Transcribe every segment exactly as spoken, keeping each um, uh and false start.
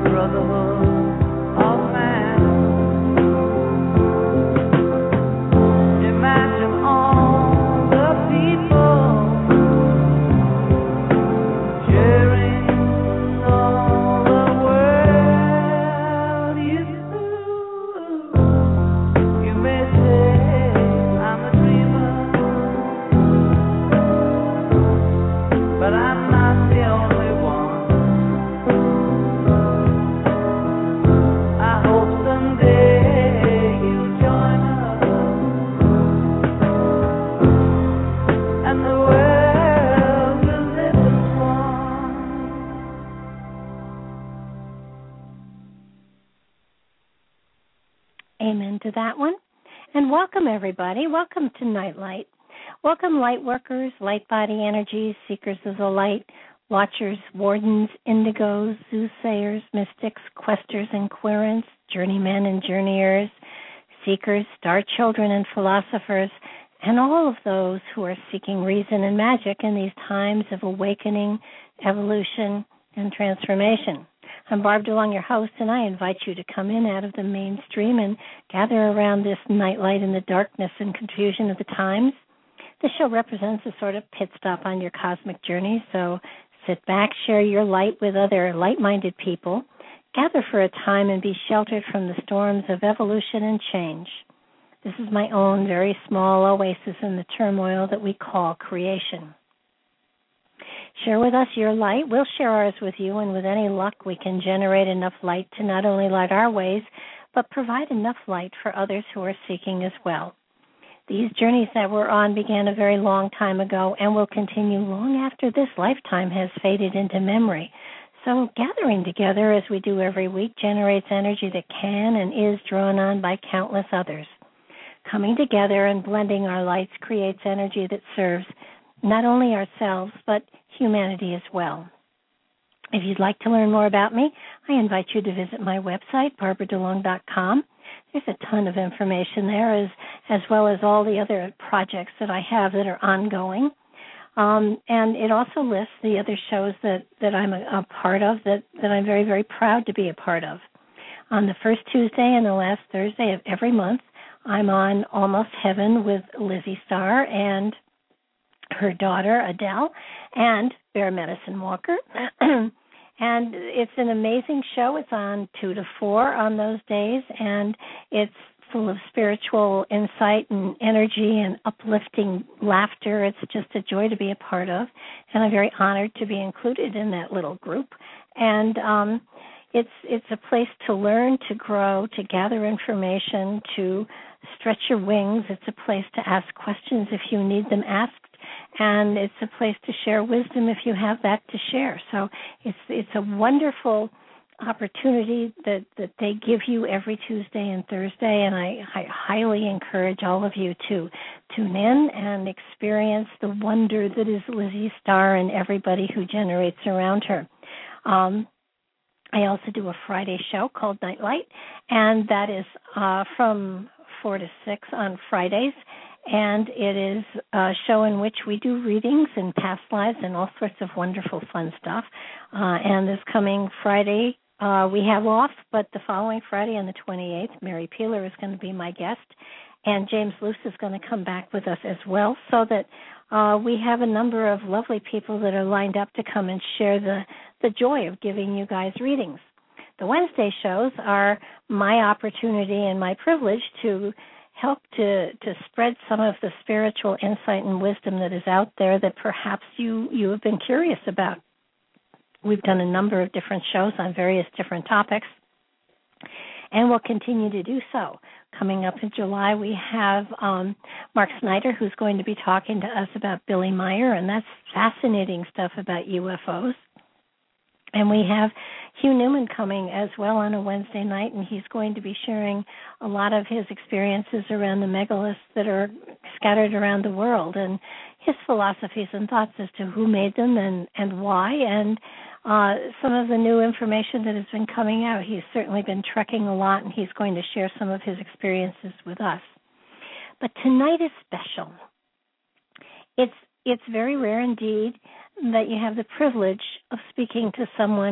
Amen to that one. And welcome, everybody. Welcome to Nightlight. Welcome, light workers, light body energies, seekers of the light, watchers, wardens, indigos, soothsayers, mystics, questers and querents, journeymen and journeyers, seekers, star children and philosophers, and all of those who are seeking reason and magic in these times of awakening, evolution, and transformation. I'm Barb DeLong, your host, and I invite you to come in out of the mainstream and gather around this nightlight in the darkness and confusion of the times. This show represents a sort of pit stop on your cosmic journey, so sit back, share your light with other light-minded people, gather for a time and be sheltered from the storms of evolution and change. This is my own very small oasis in the turmoil that we call creation. Share with us your light. We'll share ours with you, and with any luck, we can generate enough light to not only light our ways, but provide enough light for others who are seeking as well. These journeys that we're on began a very long time ago and will continue long after this lifetime has faded into memory. So gathering together, as we do every week, generates energy that can and is drawn on by countless others. Coming together and blending our lights creates energy that serves not only ourselves, but humanity as well. If you'd like to learn more about me, I invite you to visit my website, barbara delong dot com. There's a ton of information there, as, as well as all the other projects that I have that are ongoing. Um, and it also lists the other shows that, that I'm a, a part of that, that I'm very, very proud to be a part of. On the first Tuesday and the last Thursday of every month, I'm on Almost Heaven with Lizzie Starr and her daughter, Adele, and Bear Medicine Walker. And it's an amazing show. It's on two to four on those days, and it's full of spiritual insight and energy and uplifting laughter. It's just a joy to be a part of, and I'm very honored to be included in that little group. And um, it's it's a place to learn, to grow, to gather information, to stretch your wings. It's a place to ask questions if you need them asked. And it's a place to share wisdom if you have that to share. So it's it's a wonderful opportunity that, that they give you every Tuesday and Thursday, and I, I highly encourage all of you to tune in and experience the wonder that is Lizzie Starr and everybody who generates around her. Um, I also do a Friday show called Nightlight, and that is uh, from four to six on Fridays. And it is a show in which we do readings and past lives and all sorts of wonderful fun stuff. Uh, and this coming Friday, uh, we have off, but the following Friday on the twenty-eighth, Mary Peeler is going to be my guest, and James Luce is going to come back with us as well, so that uh, we have a number of lovely people that are lined up to come and share the, the joy of giving you guys readings. The Wednesday shows are my opportunity and my privilege to help to, to spread some of the spiritual insight and wisdom that is out there that perhaps you, you have been curious about. We've done a number of different shows on various different topics, and we'll continue to do so. Coming up in July, we have um, Mark Snyder, who's going to be talking to us about Billy Meyer, and that's fascinating stuff about U F Os. And we have Hugh Newman coming as well on a Wednesday night, and he's going to be sharing a lot of his experiences around the megaliths that are scattered around the world, and his philosophies and thoughts as to who made them and, and why, and uh, some of the new information that has been coming out. He's certainly been trekking a lot, and he's going to share some of his experiences with us. But tonight is special. It's it's very rare indeed that you have the privilege of speaking to someone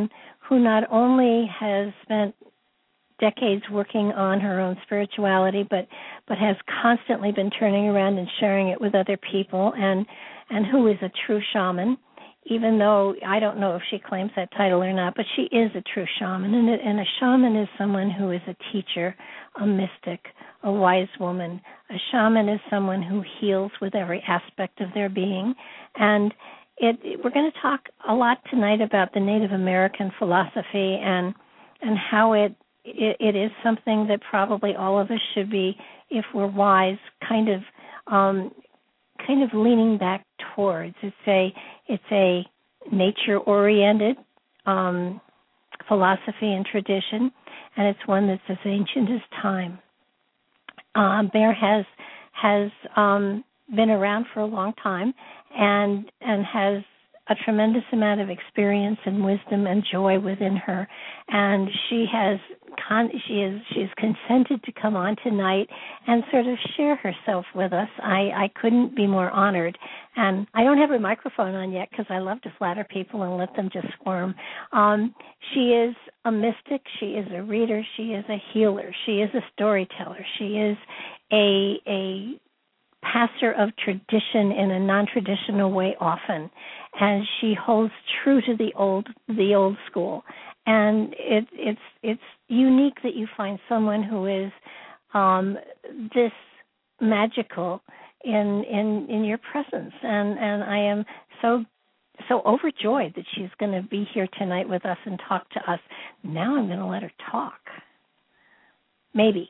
who not only has spent decades working on her own spirituality, but but has constantly been turning around and sharing it with other people, and and who is a true shaman, even though I don't know if she claims that title or not, but she is a true shaman, and, and a shaman is someone who is a teacher, a mystic, a wise woman. A shaman is someone who heals with every aspect of their being, and it, it, we're going to talk a lot tonight about the Native American philosophy and and how it It, it is something that probably all of us should be, if we're wise, kind of, um, kind of leaning back towards. It's a, it's a nature-oriented um, philosophy and tradition, and it's one that's as ancient as time. Uh, Bear has has um, been around for a long time, and and has a tremendous amount of experience and wisdom and joy within her, and she has con- she is she is consented to come on tonight and sort of share herself with us. I, I couldn't be more honored, and I don't have her microphone on yet because I love to flatter people and let them just squirm. Um, she is a mystic. She is a reader. She is a healer. She is a storyteller. She is a a passer of tradition in a non-traditional way often, and she holds true to the old the old school. And it, it's it's unique that you find someone who is um, this magical in in in your presence, and and I am so so overjoyed that she's going to be here tonight with us and talk to us. Now I'm going to let her talk. Maybe.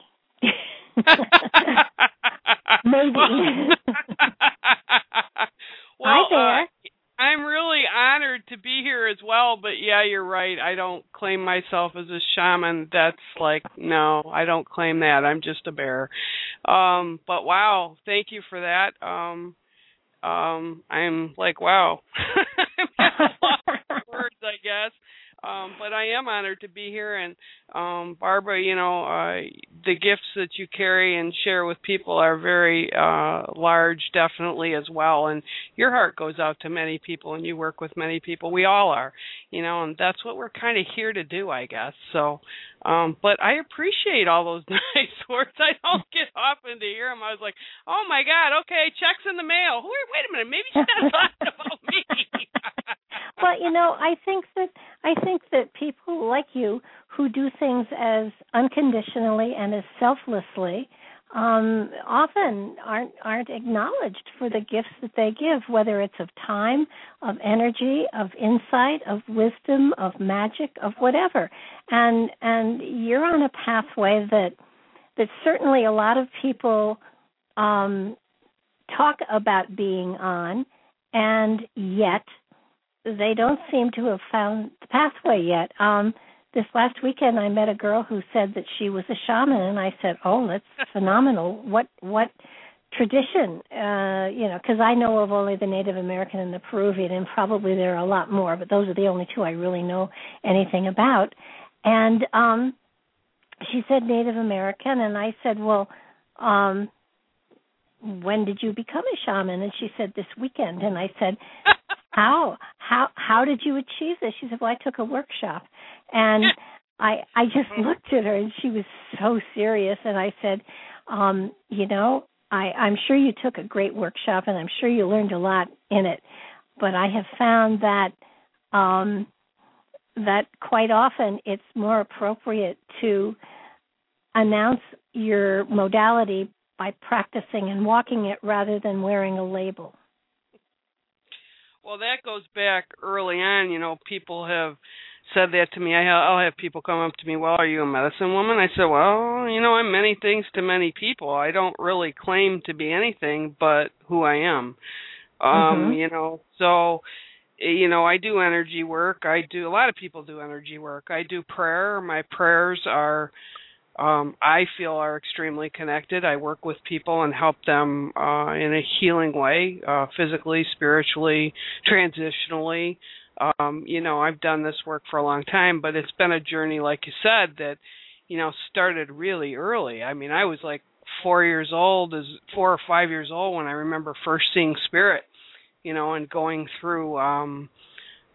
Maybe. Well, Hi there. Uh, I'm really honored to be here as well, but yeah, you're right. I don't claim myself as a shaman. That's like, no, I don't claim that. I'm just a bear. Um, but wow, thank you for that. Um, um, I'm like, wow. I'm at a loss for words, I guess. Um, but I am honored to be here, and um, Barbara, you know, uh, the gifts that you carry and share with people are very uh, large, definitely as well. And your heart goes out to many people, and you work with many people. We all are, you know, and that's what we're kind of here to do, I guess. So, um, but I appreciate all those nice words. I don't get often to hear them. I was like, oh my God, okay, checks in the mail. Wait a minute, maybe she's not talking about me. Well, you know, I think that I think that people like you who do things as unconditionally and as selflessly um, often aren't aren't acknowledged for the gifts that they give, whether it's of time, of energy, of insight, of wisdom, of magic, of whatever. And and you're on a pathway that that certainly a lot of people um, talk about being on, and yet they don't seem to have found the pathway yet. Um, this last weekend, I met a girl who said that she was a shaman, and I said, "Oh, that's phenomenal! What what tradition?" Uh, you know, because I know of only the Native American and the Peruvian, and probably there are a lot more, but those are the only two I really know anything about. And um, she said Native American, and I said, "Well, um, when did you become a shaman?" And she said, "This weekend." And I said, How how how did you achieve this? She said, "Well, I took a workshop," and I I just looked at her, and she was so serious. And I said, um, "You know, I I'm sure you took a great workshop, and I'm sure you learned a lot in it. But I have found that um, that quite often it's more appropriate to announce your modality by practicing and walking it rather than wearing a label." Well, that goes back early on. You know, people have said that to me. I, I'll have people come up to me, "Well, are you a medicine woman?" I said, "Well, you know, I'm many things to many people. I don't really claim to be anything but who I am." Um, Mm-hmm. You know, so, you know, I do energy work. I do, a lot of people do energy work. I do prayer. My prayers are, Um, I feel are extremely connected. I work with people and help them uh, in a healing way, uh, physically, spiritually, transitionally. Um, you know, I've done this work for a long time, but it's been a journey, like you said, that, you know, started really early. I mean, I was like four years old, as four or five years old when I remember first seeing spirit, you know, and going through um,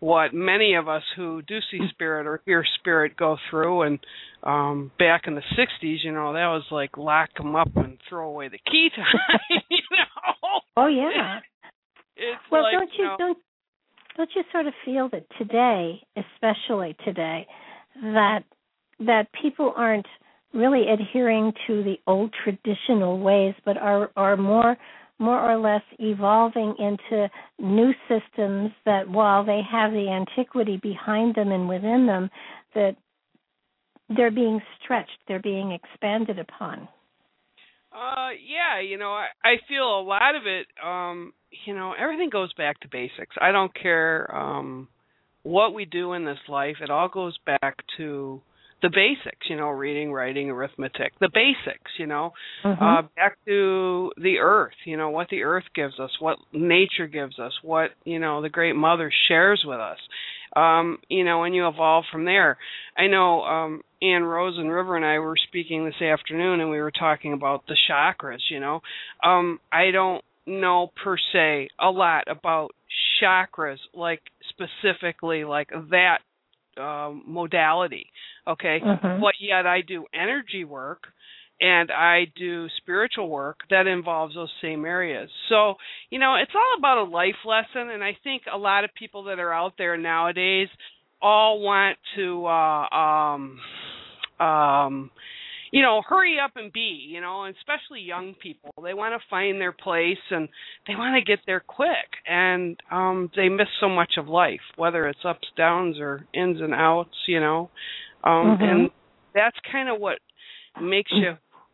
what many of us who do see spirit or hear spirit go through. And um, back in the sixties, you know, that was like lock them up and throw away the key time, you know? Oh, yeah. It's well, like, don't you, you know, don't, don't you sort of feel that today, especially today, that that people aren't really adhering to the old traditional ways, but are are more more or less evolving into new systems that, while they have the antiquity behind them and within them, that they're being stretched, they're being expanded upon? Uh, yeah, you know, I, I feel a lot of it, um, you know, everything goes back to basics. I don't care um, what we do in this life. It all goes back to the basics, you know, reading, writing, arithmetic, the basics, you know, Mm-hmm. uh, back to the earth, you know, what the earth gives us, what nature gives us, what, you know, the Great Mother shares with us, um, you know, and you evolve from there. I know um, Ann Rose and River and I were speaking this afternoon, and we were talking about the chakras, you know. Um, I don't know per se a lot about chakras, like specifically like that Um, modality, okay, Mm-hmm. but yet I do energy work and I do spiritual work that involves those same areas. So, you know, it's all about a life lesson, and I think a lot of people that are out there nowadays all want to, uh, um, um, you know, hurry up and be, you know, and especially young people. They want to find their place and they want to get there quick, and um, they miss so much of life, whether it's ups, downs, or ins and outs, you know. Um, Mm-hmm. And that's kind of what makes you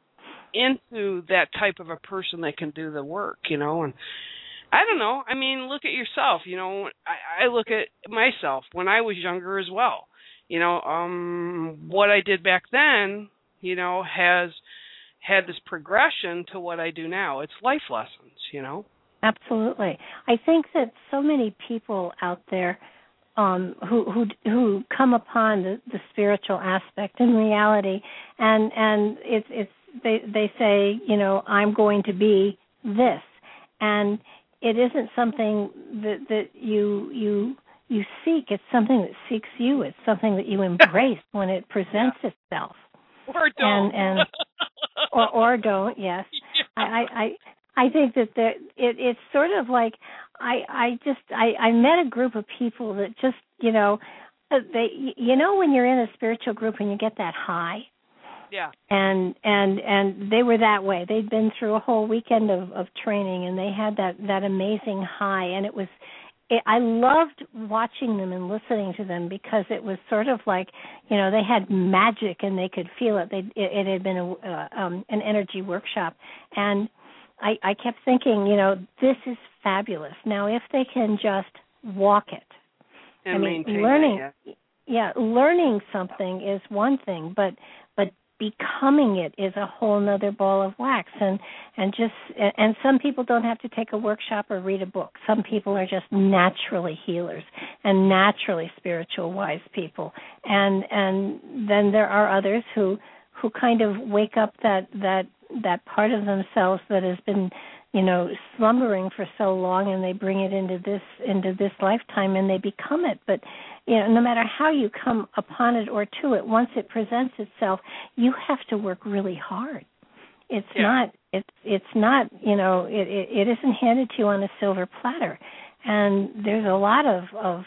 into that type of a person that can do the work, you know. And I don't know. I mean, look at yourself, you know. I, I look at myself when I was younger as well. You know, um, what I did back then, you know, has had this progression to what I do now. It's life lessons, you know. Absolutely. I think that so many people out there um, who who who come upon the, the spiritual aspect in reality, and and it's it's they they say, you know, I'm going to be this, and it isn't something that that you you you seek. It's something that seeks you. It's something that you embrace when it presents Yeah. itself. Or don't. And, and or or don't, yes. Yeah. I, I, I I think that there it it's sort of like I I just I, I met a group of people that just, you know, they you know when you're in a spiritual group and you get that high. Yeah. And and and they were that way. They'd been through a whole weekend of, of training, and they had that, that amazing high, and it was It, I loved watching them and listening to them, because it was sort of like, you know, they had magic and they could feel it. They, it, it had been a, uh, um, an energy workshop, and I, I kept thinking, you know, this is fabulous. Now, if they can just walk it, And I mean, maintain learning, that, yeah. yeah, learning something is one thing, but but becoming it is a whole nother ball of wax. And and just and some people don't have to take a workshop or read a book. Some people are just naturally healers and naturally spiritual wise people. And and then there are others who who kind of wake up that that that part of themselves that has been, you know, slumbering for so long, and they bring it into this into this lifetime, and they become it. But, you know, no matter how you come upon it or to it, once it presents itself, you have to work really hard. It's Yeah. not it's it's not, you know, it, it it isn't handed to you on a silver platter. And there's a lot of of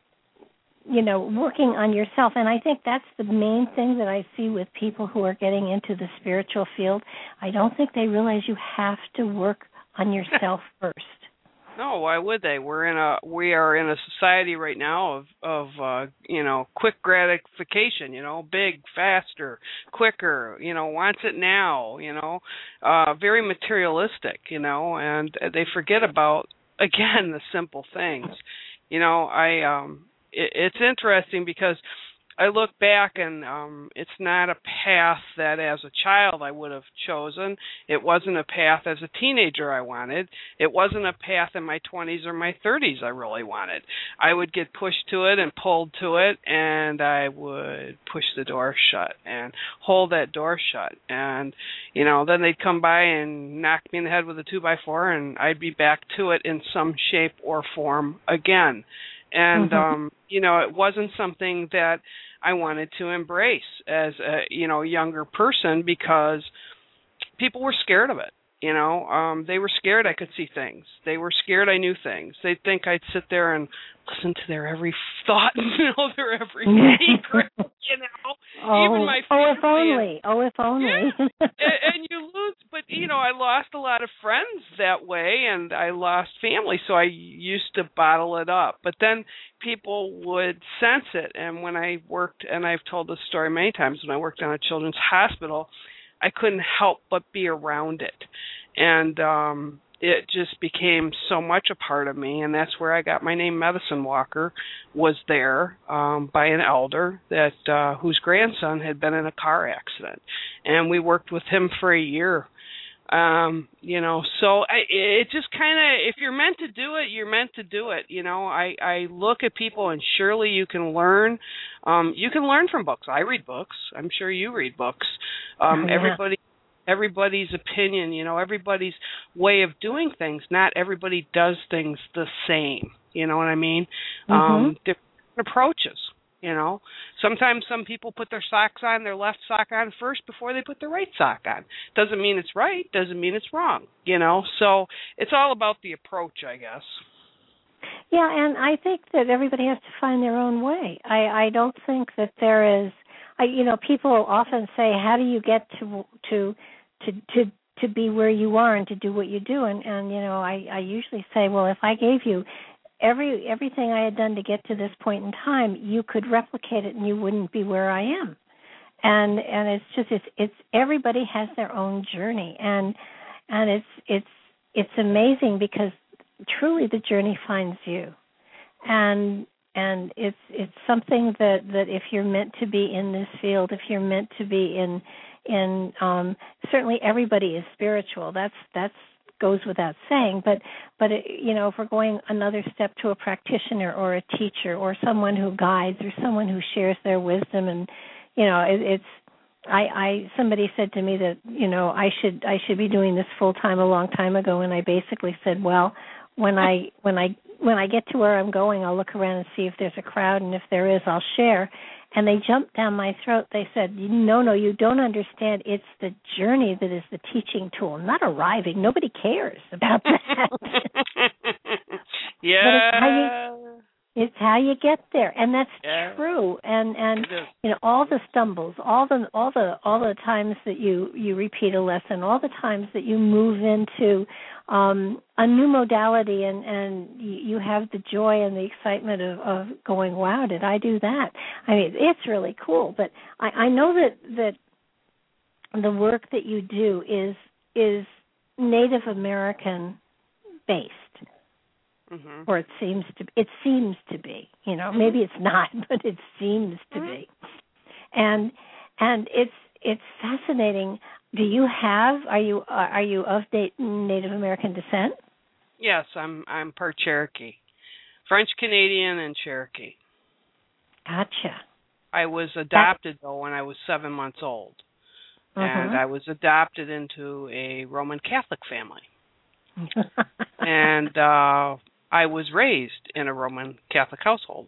you know, working on yourself. And I think that's the main thing that I see with people who are getting into the spiritual field. I don't think they realize you have to work on yourself first. No, why would they? We're in a we are in a society right now of of uh, you know, quick gratification. You know, big, faster, quicker. You know, wants it now. You know, uh, very materialistic. You know, and they forget about, again, the simple things. You know, I um, it, it's interesting because I look back, and um, it's not a path that as a child I would have chosen. It wasn't a path as a teenager I wanted. It wasn't a path in my twenties or my thirties I really wanted. I would get pushed to it and pulled to it, and I would push the door shut and hold that door shut. And, you know, then they'd come by and knock me in the head with a two by four, and I'd be back to it in some shape or form again. And, mm-hmm. um, you know, it wasn't something that I wanted to embrace as a, you know, younger person because people were scared of it. You know, um, they were scared I could see things. They were scared I knew things. They'd think I'd sit there and listen to their every thought and know their every secret, you know. Oh, Even my oh, if family. only. Oh, if only. Yeah. and, and you lose, but, you know, I lost a lot of friends that way, and I lost family, so I used to bottle it up. But then people would sense it, and when I worked, and I've told this story many times, when I worked on a children's hospital, I couldn't help but be around it. And um, it just became so much a part of me, and that's where I got my name. Medicine Walker was there um, by an elder that uh, whose grandson had been in a car accident, and we worked with him for a year. Um, you know, so I, it just kind of, if you're meant to do it, you're meant to do it. You know, I, I look at people, and surely you can learn. Um, you can learn from books. I read books. I'm sure you read books. Um, oh, yeah. Everybody, everybody's opinion, you know, everybody's way of doing things. Not everybody does things the same. You know what I mean? Mm-hmm. Um, different approaches. You know, sometimes some people put their socks on, their left sock on first before they put their right sock on. Doesn't mean it's right. Doesn't mean it's wrong. You know, so it's all about the approach, I guess. Yeah, and I think that everybody has to find their own way. I, I don't think that there is. I, you know, people often say, "How do you get to to to to to be where you are and to do what you do?" And and you know, I I usually say, well, if I gave you every everything I had done to get to this point in time, you could replicate it and you wouldn't be where I am. And and it's just it's it's everybody has their own journey, and and it's it's it's amazing because truly the journey finds you. And and it's it's something that, that if you're meant to be in this field, if you're meant to be in in um, certainly everybody is spiritual. That's that's goes without saying, but but it, you know, if we're going another step to a practitioner or a teacher or someone who guides or someone who shares their wisdom, and you know, it, it's I, I somebody said to me that you know I should I should be doing this full time a long time ago, and I basically said, well, when I when I when I get to where I'm going, I'll look around and see if there's a crowd, and if there is, I'll share. And they jumped down my throat. They said, no, no, you don't understand. It's the journey that is the teaching tool, not arriving. Nobody cares about that. Yeah. But it's how you, it's how you get there, and that's yeah. true. And and you know, all the stumbles, all the all the all the times that you, you repeat a lesson, all the times that you move into um, a new modality, and and you have the joy and the excitement of, of going, wow, did I do that? I mean, it's really cool. But I, I know that that the work that you do is is Native American based. Mm-hmm. Or it seems to it seems to be, you know, maybe it's not, but it seems to mm-hmm. be, and and it's it's fascinating. Do you have are you are you of Native American descent? Yes, I'm I'm part Cherokee, French Canadian and Cherokee. Gotcha. I was adopted though when I was seven months old, mm-hmm. and I was adopted into a Roman Catholic family, and. uh I was raised in a Roman Catholic household,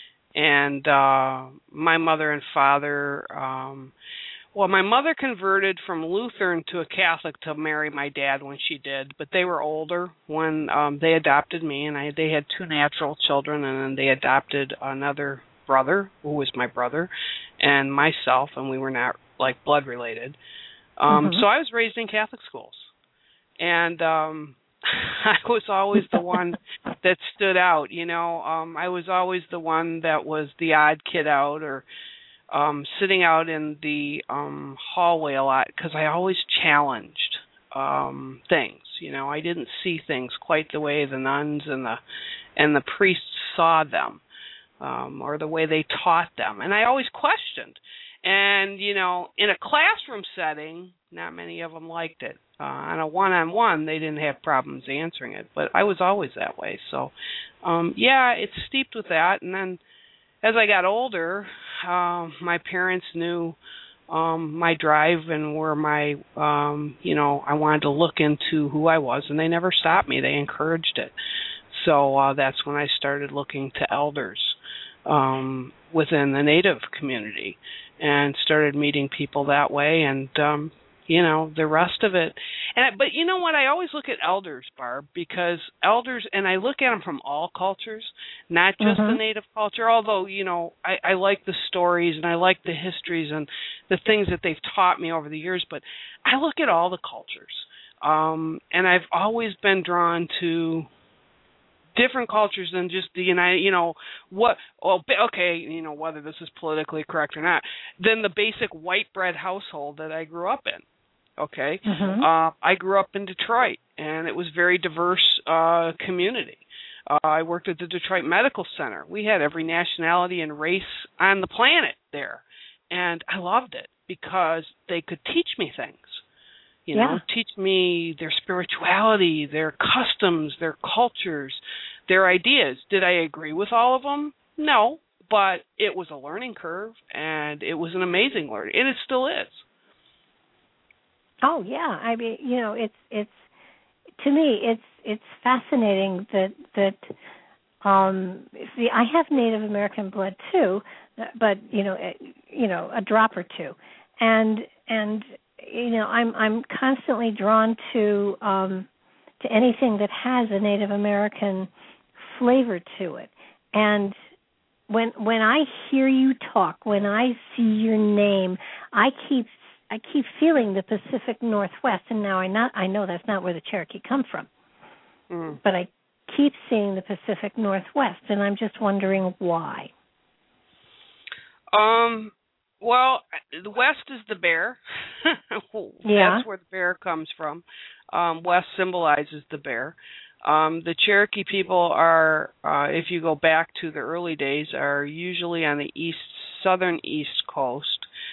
and uh, my mother and father, um, well, my mother converted from Lutheran to a Catholic to marry my dad when she did, but they were older when um, they adopted me, and I, they had two natural children, and then they adopted another brother, who was my brother, and myself, and we were not, like, blood related. Um, mm-hmm. So I was raised in Catholic schools, and... Um, I was always the one that stood out, you know. Um, I was always the one that was the odd kid out, or um, sitting out in the um, hallway a lot, because I always challenged um, things. You know, I didn't see things quite the way the nuns and the and the priests saw them, um, or the way they taught them, and I always questioned. And you know, in a classroom setting, not many of them liked it. Uh, on a one-on-one, they didn't have problems answering it, but I was always that way. So, um, yeah, it's steeped with that. And then as I got older, uh, my parents knew um, my drive and where my, um, you know, I wanted to look into who I was, and they never stopped me. They encouraged it. so uh, that's when I started looking to elders um, within the Native community and started meeting people that way, and um, you know, the rest of it. And but you know what? I always look at elders, Barb, because elders, and I look at them from all cultures, not just mm-hmm. the Native culture. Although, you know, I, I like the stories and I like the histories and the things that they've taught me over the years. But I look at all the cultures, um, and I've always been drawn to different cultures than just the United, you know, what, well, okay, you know, whether this is politically correct or not, than the basic white bread household that I grew up in. Okay, mm-hmm. uh, I grew up in Detroit, and it was a very diverse uh, community. Uh, I worked at the Detroit Medical Center. We had every nationality and race on the planet there, and I loved it because they could teach me things. You know, yeah. teach me their spirituality, their customs, their cultures, their ideas. Did I agree with all of them? No, but it was a learning curve, and it was an amazing learning, and it still is. Oh yeah, I mean, you know, it's it's to me, it's it's fascinating that that um, see, I have Native American blood too, but you know, you know, a drop or two, and and you know, I'm I'm constantly drawn to um, to anything that has a Native American flavor to it, and when when I hear you talk, when I see your name, I keep I keep feeling the Pacific Northwest, and now I not I know that's not where the Cherokee come from, mm. but I keep seeing the Pacific Northwest, and I'm just wondering why. Um. Well, the West is the bear. Yeah. That's where the bear comes from. Um, West symbolizes the bear. Um, the Cherokee people are, uh, if you go back to the early days, are usually on the east, southern east coast.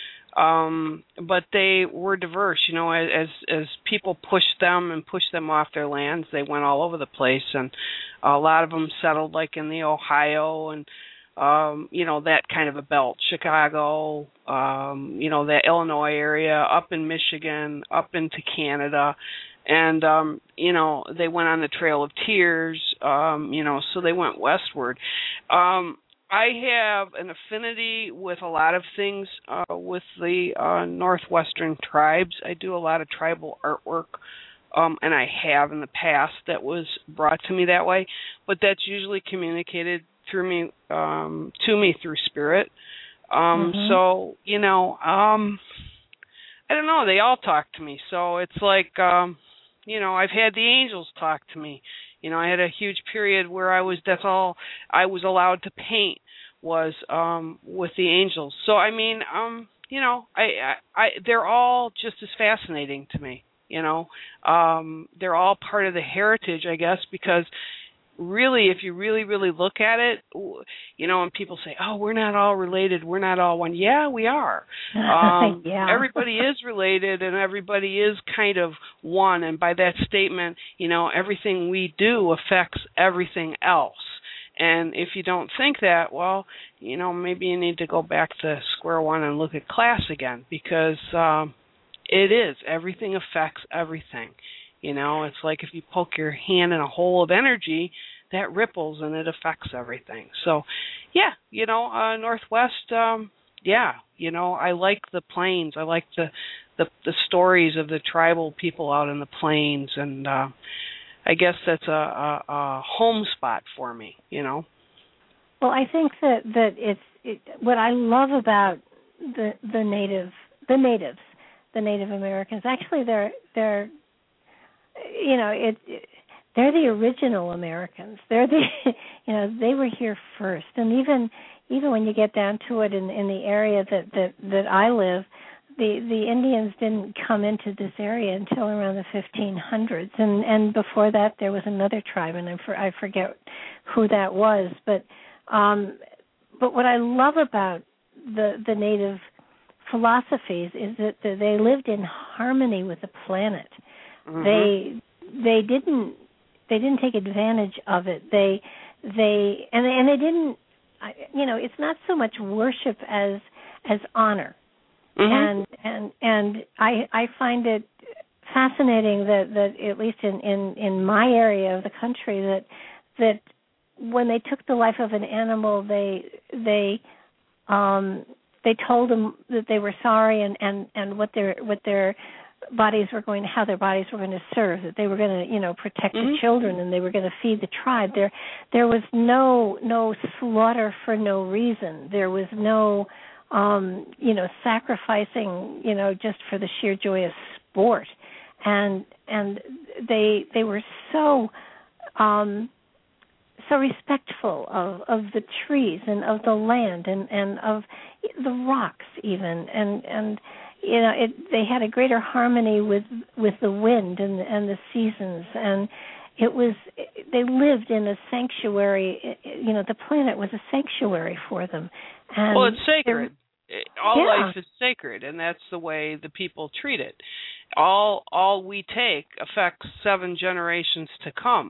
Um, but they were diverse, you know, as as people pushed them and pushed them off their lands, they went all over the place, and a lot of them settled like in the Ohio and, um, you know, that kind of a belt, Chicago, um, you know, the Illinois area, up in Michigan, up into Canada, and, um, you know, they went on the Trail of Tears, um, you know, so they went westward. Um, I have an affinity with a lot of things uh, with the uh, Northwestern tribes. I do a lot of tribal artwork, um, and I have in the past that was brought to me that way, but that's usually communicated through me um, to me through spirit. Um, mm-hmm. So, you know, um, I don't know, they all talk to me. So it's like, um, you know, I've had the angels talk to me. You know, I had a huge period where I was, that's all I was allowed to paint was um, with the angels. So, I mean, um, you know, I, I, I, they're all just as fascinating to me, you know. Um, they're all part of the heritage, I guess, because really, if you really, really look at it, you know, and people say, oh, we're not all related, we're not all one. Yeah, we are. Um, yeah. Everybody is related, and everybody is kind of one. And by that statement, you know, everything we do affects everything else. And if you don't think that, well, you know, maybe you need to go back to square one and look at class again, because um, it is. Everything affects everything. You know, it's like if you poke your hand in a hole of energy, that ripples and it affects everything. So, yeah, you know, uh, Northwest, um, yeah, you know, I like the plains. I like the, the the stories of the tribal people out in the plains, and uh, I guess that's a, a, a home spot for me, you know. Well, I think that that it's it, what I love about the the native the natives, the Native Americans. Actually, they're they're you know it, it they're the original Americans. They're the you know they were here first, and even even when you get down to it in in the area that that that I live, the the Indians didn't come into this area until around the fifteen hundreds, and and before that there was another tribe, and I for, I forget who that was, but um, but what I love about the the native philosophies is that they lived in harmony with the planet. Mm-hmm. They they didn't they didn't take advantage of it. They they and they, and they didn't you know it's not so much worship as as honor. Mm-hmm. And and and I I find it fascinating that, that at least in, in, in my area of the country that that when they took the life of an animal, they they um, they told them that they were sorry and, and, and what their what their bodies were going to, how their bodies were going to serve, that they were going to, you know, protect mm-hmm. the children and they were going to feed the tribe. There there was no no slaughter for no reason. There was no um, you know, sacrificing, you know, just for the sheer joy of sport. And and they they were so um, so respectful of, of the trees and of the land and, and of the rocks even, and and you know it, they had a greater harmony with with the wind and and the seasons, and it was they lived in a sanctuary. You know, the planet was a sanctuary for them. And well, it's sacred. All yeah. life is sacred, and that's the way the people treat it. All all we take affects seven generations to come.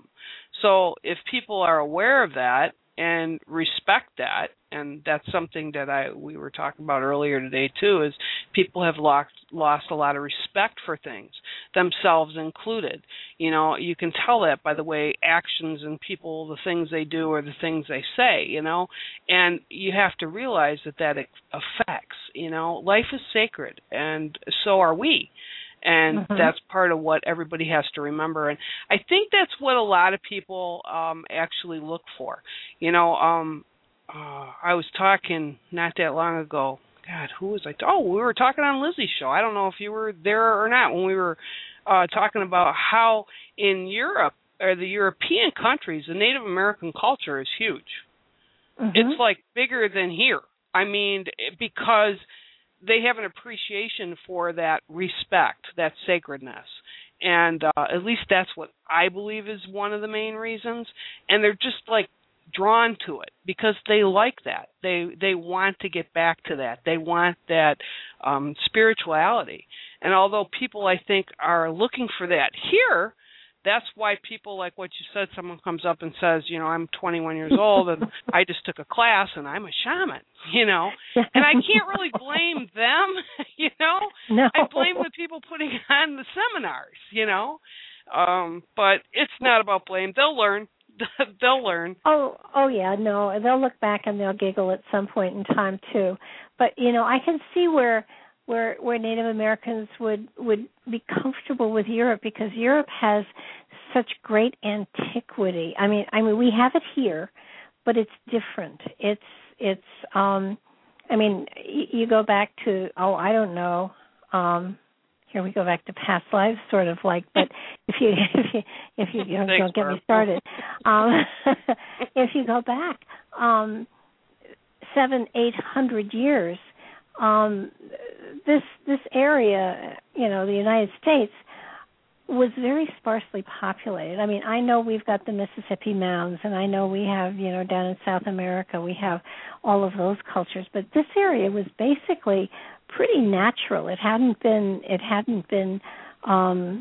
So if people are aware of that and respect that, and that's something that I we were talking about earlier today too, is people have lost lost a lot of respect for things, themselves included. You know, you can tell that by the way actions and people, the things they do or the things they say, you know, and you have to realize that that affects, you know, life is sacred, and so are we. And mm-hmm. that's part of what everybody has to remember. And I think that's what a lot of people um, actually look for. You know, um, uh, I was talking not that long ago. God, who was I? T- oh, we were talking on Lizzie's show. I don't know if you were there or not when we were uh, talking about how in Europe, or the European countries, the Native American culture is huge. Mm-hmm. It's like bigger than here. I mean, because they have an appreciation for that respect, that sacredness. And uh, at least that's what I believe is one of the main reasons. And they're just like drawn to it because they like that. They they want to get back to that. They want that um, spirituality. And although people, I think, are looking for that here, that's why people, like what you said, someone comes up and says, you know, I'm twenty-one years old and I just took a class and I'm a shaman, you know, and I can't really blame them, you know. No. I blame the people putting on the seminars, you know, um, but it's not about blame. They'll learn. They'll learn. Oh, oh yeah, no, they'll look back and they'll giggle at some point in time too. But you know, I can see where where where Native Americans would would be comfortable with Europe because Europe has such great antiquity. I mean, I mean, we have it here, but it's different. It's it's. Um, I mean, y- you go back to oh, I don't know. Um, Here we go back to past lives, sort of like. But if you if you if you, you know, Thanks, don't get Barb. me started, um, if you go back um, seven, eight hundred years, um, this this area, you know, the United States, was very sparsely populated. I mean, I know we've got the Mississippi Mounds, and I know we have, you know, down in South America, we have all of those cultures. But this area was basically pretty natural. It hadn't been it hadn't been um,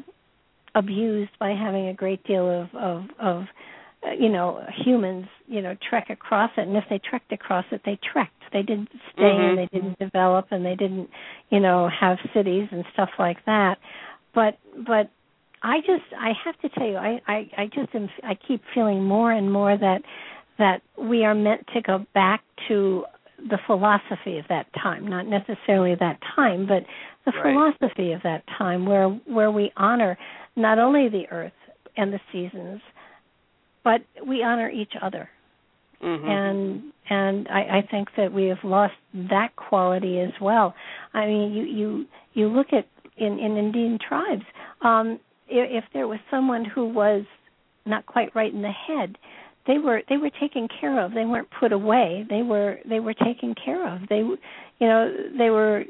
abused by having a great deal of of, of uh, you know, humans, you know, trek across it. And if they trekked across it, they trekked. They didn't stay mm-hmm. and they didn't develop and they didn't, you know, have cities and stuff like that. But but I just I have to tell you, I, I, I just am, I keep feeling more and more that that we are meant to go back to the philosophy of that time, not necessarily that time, but the right. philosophy of that time, where where we honor not only the earth and the seasons, but we honor each other. Mm-hmm. And and I, I think that we have lost that quality as well. I mean, you you, you look at in, in Indian tribes, um, if, if there was someone who was not quite right in the head, they were they were taken care of. They weren't put away. They were they were taken care of. They, you know, they were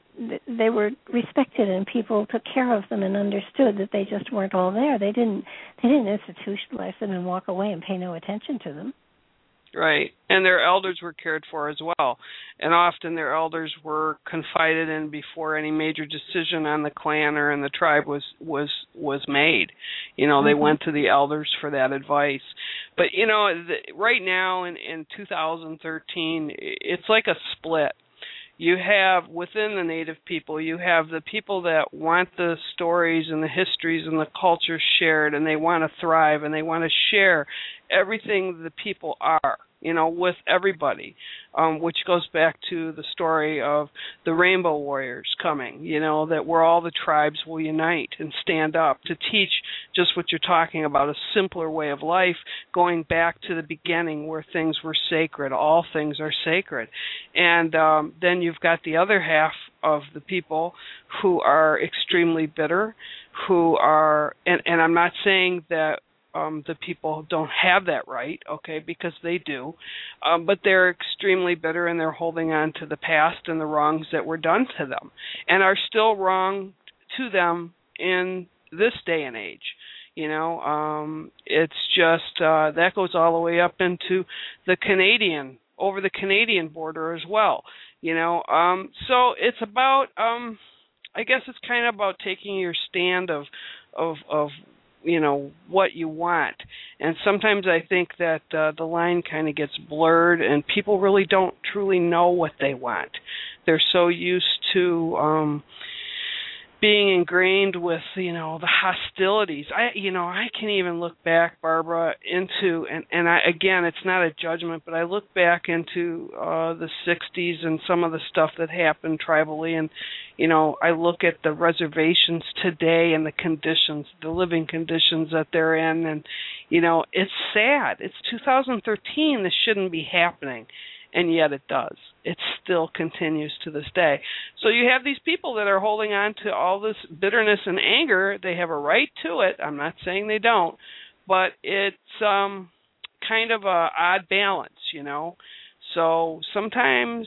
they were respected, and people took care of them and understood that they just weren't all there. They didn't they didn't institutionalize them and walk away and pay no attention to them. Right, and their elders were cared for as well, and often their elders were confided in before any major decision on the clan or in the tribe was was was made. You know, they mm-hmm. went to the elders for that advice. But you know, the, right now in in two thousand thirteen, it's like a split. You have, within the Native people, you have the people that want the stories and the histories and the culture shared, and they want to thrive, and they want to share everything the people are, you know, with everybody, um, which goes back to the story of the Rainbow Warriors coming, you know, that where all the tribes will unite and stand up to teach just what you're talking about, a simpler way of life, going back to the beginning where things were sacred. All things are sacred. And um, then you've got the other half of the people who are extremely bitter, who are, and, and I'm not saying that Um, the people don't have that right, okay, because they do, um, but they're extremely bitter and they're holding on to the past and the wrongs that were done to them and are still wrong to them in this day and age. You know, um, it's just, uh, that goes all the way up into the Canadian, over the Canadian border as well, you know. Um, so it's about, um, I guess it's kind of about taking your stand of, of, of, you know, what you want. And sometimes I think that uh, the line kind of gets blurred and people really don't truly know what they want. They're so used to um, being ingrained with, you know, the hostilities. I, you know, I can even look back, Barbara, into, and, and I, again, it's not a judgment, but I look back into uh, the sixties and some of the stuff that happened tribally, and, you know, I look at the reservations today and the conditions, the living conditions that they're in, and, you know, it's sad. It's two thousand thirteen. This shouldn't be happening, and yet it does. It still continues to this day. So you have these people that are holding on to all this bitterness and anger. They have a right to it. I'm not saying they don't, but it's um, kind of a odd balance, you know. So sometimes,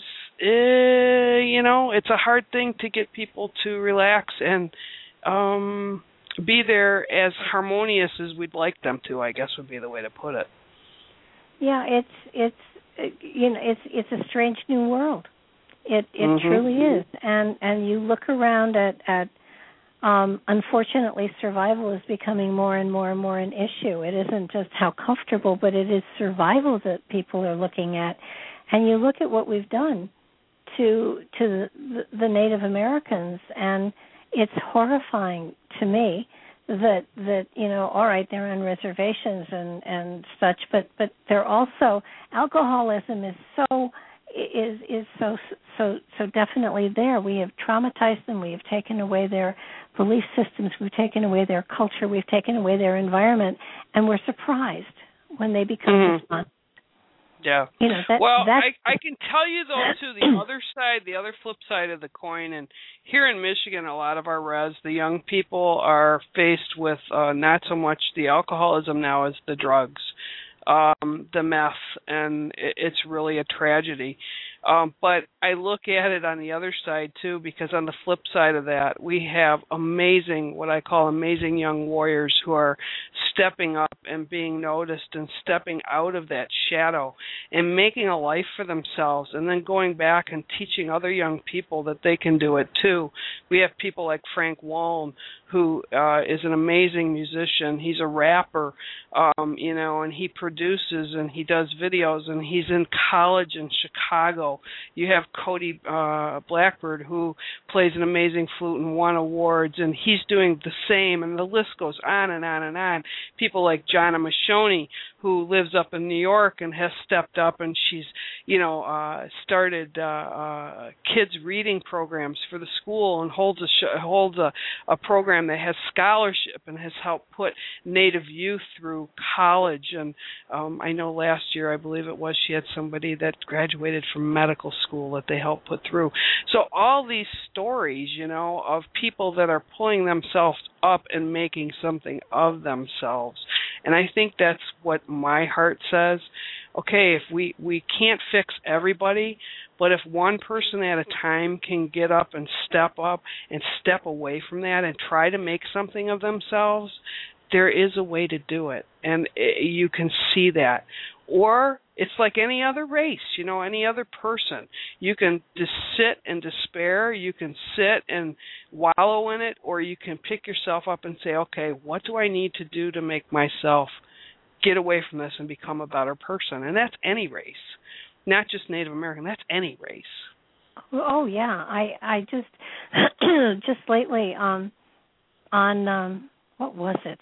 uh, you know, it's a hard thing to get people to relax and um, be there as harmonious as we'd like them to, I guess would be the way to put it. Yeah, it's it's you know it's it's a strange new world. It it mm-hmm. truly is, and and you look around at at um, unfortunately survival is becoming more and more and more an issue. It isn't just how comfortable, but it is survival that people are looking at. And you look at what we've done to to the, the Native Americans, and it's horrifying to me that that you know, all right, they're on reservations and, and such, but but they're also, alcoholism is so is is so so so definitely there. We have traumatized them. We have taken away their belief systems. We've taken away their culture. We've taken away their environment, and we're surprised when they become mm-hmm. responsible. Yeah. You know, that, well, that's, I I can tell you though too, the other side, the other flip side of the coin, and here in Michigan, a lot of our res, the young people are faced with uh, not so much the alcoholism now as the drugs, um, the meth, and it, it's really a tragedy. Um, but I look at it on the other side too, because on the flip side of that, we have amazing, what I call amazing young warriors who are stepping up and being noticed and stepping out of that shadow and making a life for themselves, and then going back and teaching other young people that they can do it too. We have people like Frank Waln, who uh, is an amazing musician. He's a rapper, um, you know, and he produces and he does videos, and he's in college in Chicago. You have Cody uh, Blackbird, who plays an amazing flute and won awards, and he's doing the same, and the list goes on and on and on. People like Jonna Mashoni, who lives up in New York and has stepped up, and she's, you know, uh, started uh, uh, kids reading programs for the school, and holds a sh- holds a, a program that has scholarship and has helped put Native youth through college. And um, I know last year, I believe it was, she had somebody that graduated from medical school that they helped put through. So all these stories, you know, of people that are pulling themselves up and making something of themselves. And I think that's what my heart says. Okay, if we, we can't fix everybody, but if one person at a time can get up and step up and step away from that and try to make something of themselves, there is a way to do it. And it, you can see that. Or it's like any other race, you know, any other person. You can just sit in despair, you can sit and wallow in it, or you can pick yourself up and say, okay, what do I need to do to make myself get away from this and become a better person? And that's any race, not just Native American, that's any race. Oh yeah, I I just just lately um on um what was it?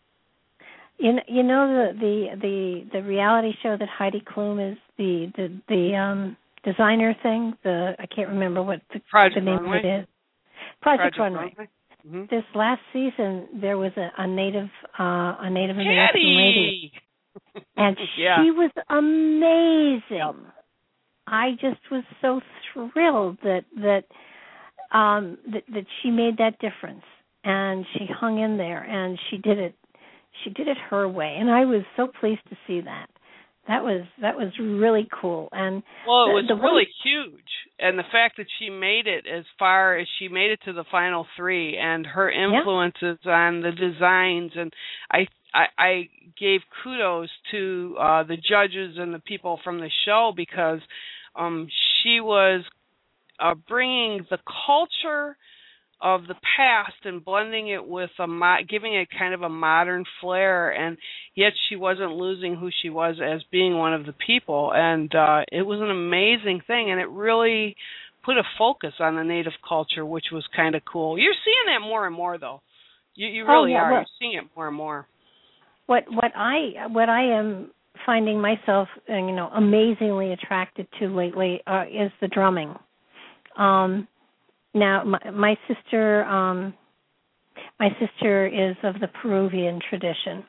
You know, you know the the the the reality show that Heidi Klum is the the the um designer thing. The I can't remember what the, the name Runway? of it is. Project, Project Runway. Runway. Mm-hmm. This last season, there was a, a native uh, a Native American Patty! lady, and yeah. she was amazing. Yep. I just was so thrilled that that um that, that she made that difference, and she hung in there, and she did it she did it her way, and I was so pleased to see that. That was that was really cool. And well, it the, was the really one, huge, and the fact that she made it as far as she made it to the final three, and her influences yeah. on the designs, and I I, I gave kudos to uh, the judges and the people from the show, because um, she was uh, bringing the culture of the past and blending it with a mo- giving it kind of a modern flair, and yet she wasn't losing who she was as being one of the people. And uh, it was an amazing thing, and it really put a focus on the Native culture, which was kind of cool. You're seeing that more and more, though. You, you really oh, yeah, are. well, You're seeing it more and more. What what I what I am finding myself, you know, amazingly attracted to lately uh, is the drumming. Um, Now, my, my sister, um, my sister is of the Peruvian tradition,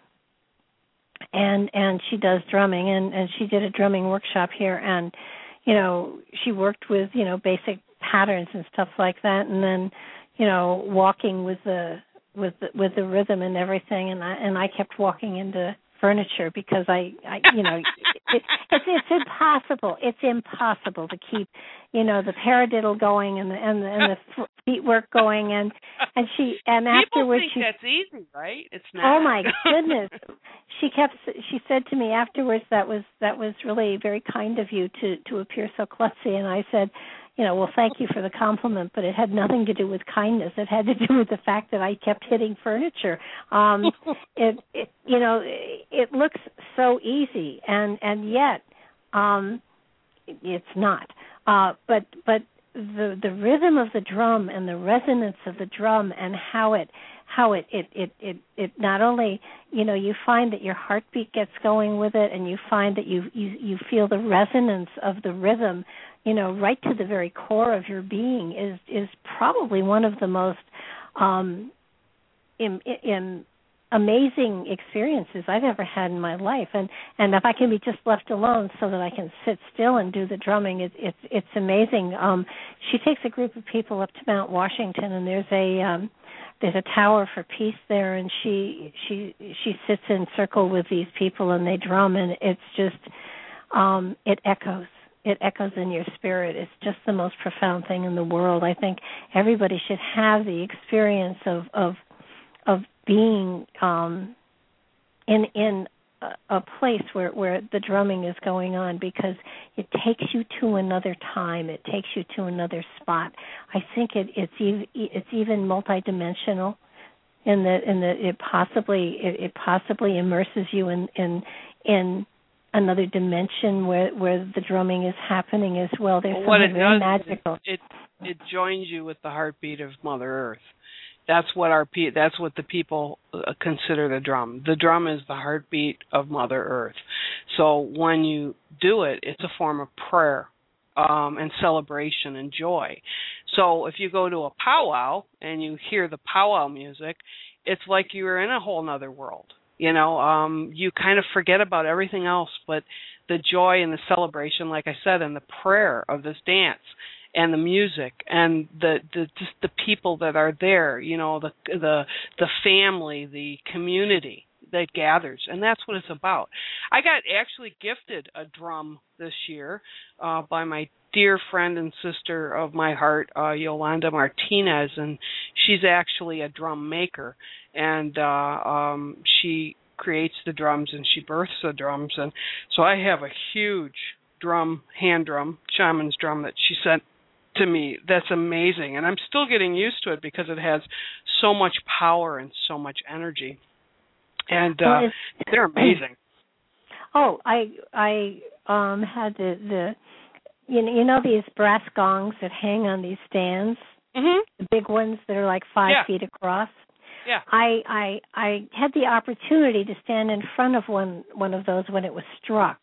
and and she does drumming, and, and she did a drumming workshop here, and you know, she worked with you know basic patterns and stuff like that, and then you know, walking with the with the, with the rhythm and everything, and I and I kept walking into furniture because I, I you know, it, it's it's impossible. It's impossible to keep, you know, the paradiddle going and the and the, and the feet work going, and and she and People afterwards think she. that's easy, right? It's not. Oh my goodness! She kept. She said to me afterwards, "That was that was really very kind of you to to appear so klutzy." And I said, "You know, well, thank you for the compliment, but it had nothing to do with kindness. It had to do with the fact that I kept hitting furniture. Um, it, it, you know, it, it looks so easy, and and yet, um, it, it's not. Uh, but but the the rhythm of the drum and the resonance of the drum and how it how it it it it, it not only, you know, you find that your heartbeat gets going with it, and you find that you you you feel the resonance of the rhythm, you know, right to the very core of your being, is is probably one of the most um in, in amazing experiences I've ever had in my life. And and if I can be just left alone so that I can sit still and do the drumming, it, it's it's amazing. Um, she takes a group of people up to Mount Washington, and there's a um, there's a tower for peace there, and she she she sits in circle with these people, and they drum, and it's just um, it echoes. It echoes in your spirit. It's just the most profound thing in the world. I think everybody should have the experience of of of being um, in in a, a place where, where the drumming is going on, because it takes you to another time. It takes you to another spot. I think it, it's even it's even multidimensional in that in that it possibly it, it possibly immerses you in in in another dimension where where the drumming is happening as well. There's well, something very magical. It, it it joins you with the heartbeat of Mother Earth. That's what our that's what the people consider the drum. The drum is the heartbeat of Mother Earth. So when you do it, it's a form of prayer um, and celebration and joy. So if you go to a powwow and you hear the powwow music, it's like you're in a whole other world. You know, um, you kind of forget about everything else but the joy and the celebration, like I said, and the prayer of this dance. And the music and the, the just the people that are there, you know, the the the family, the community that gathers, and that's what it's about. I got actually gifted a drum this year uh, by my dear friend and sister of my heart, uh, Yolanda Martinez, and she's actually a drum maker, and uh, um, she creates the drums and she births the drums, and so I have a huge drum, hand drum, shaman's drum that she sent to me. That's amazing, and I'm still getting used to it because it has so much power and so much energy, and uh, well, they're amazing. Oh, I I um, had the, the you know, you know these brass gongs that hang on these stands, mhm, the big ones that are like five yeah, feet across. yeah. I I I had the opportunity to stand in front of one one of those when it was struck,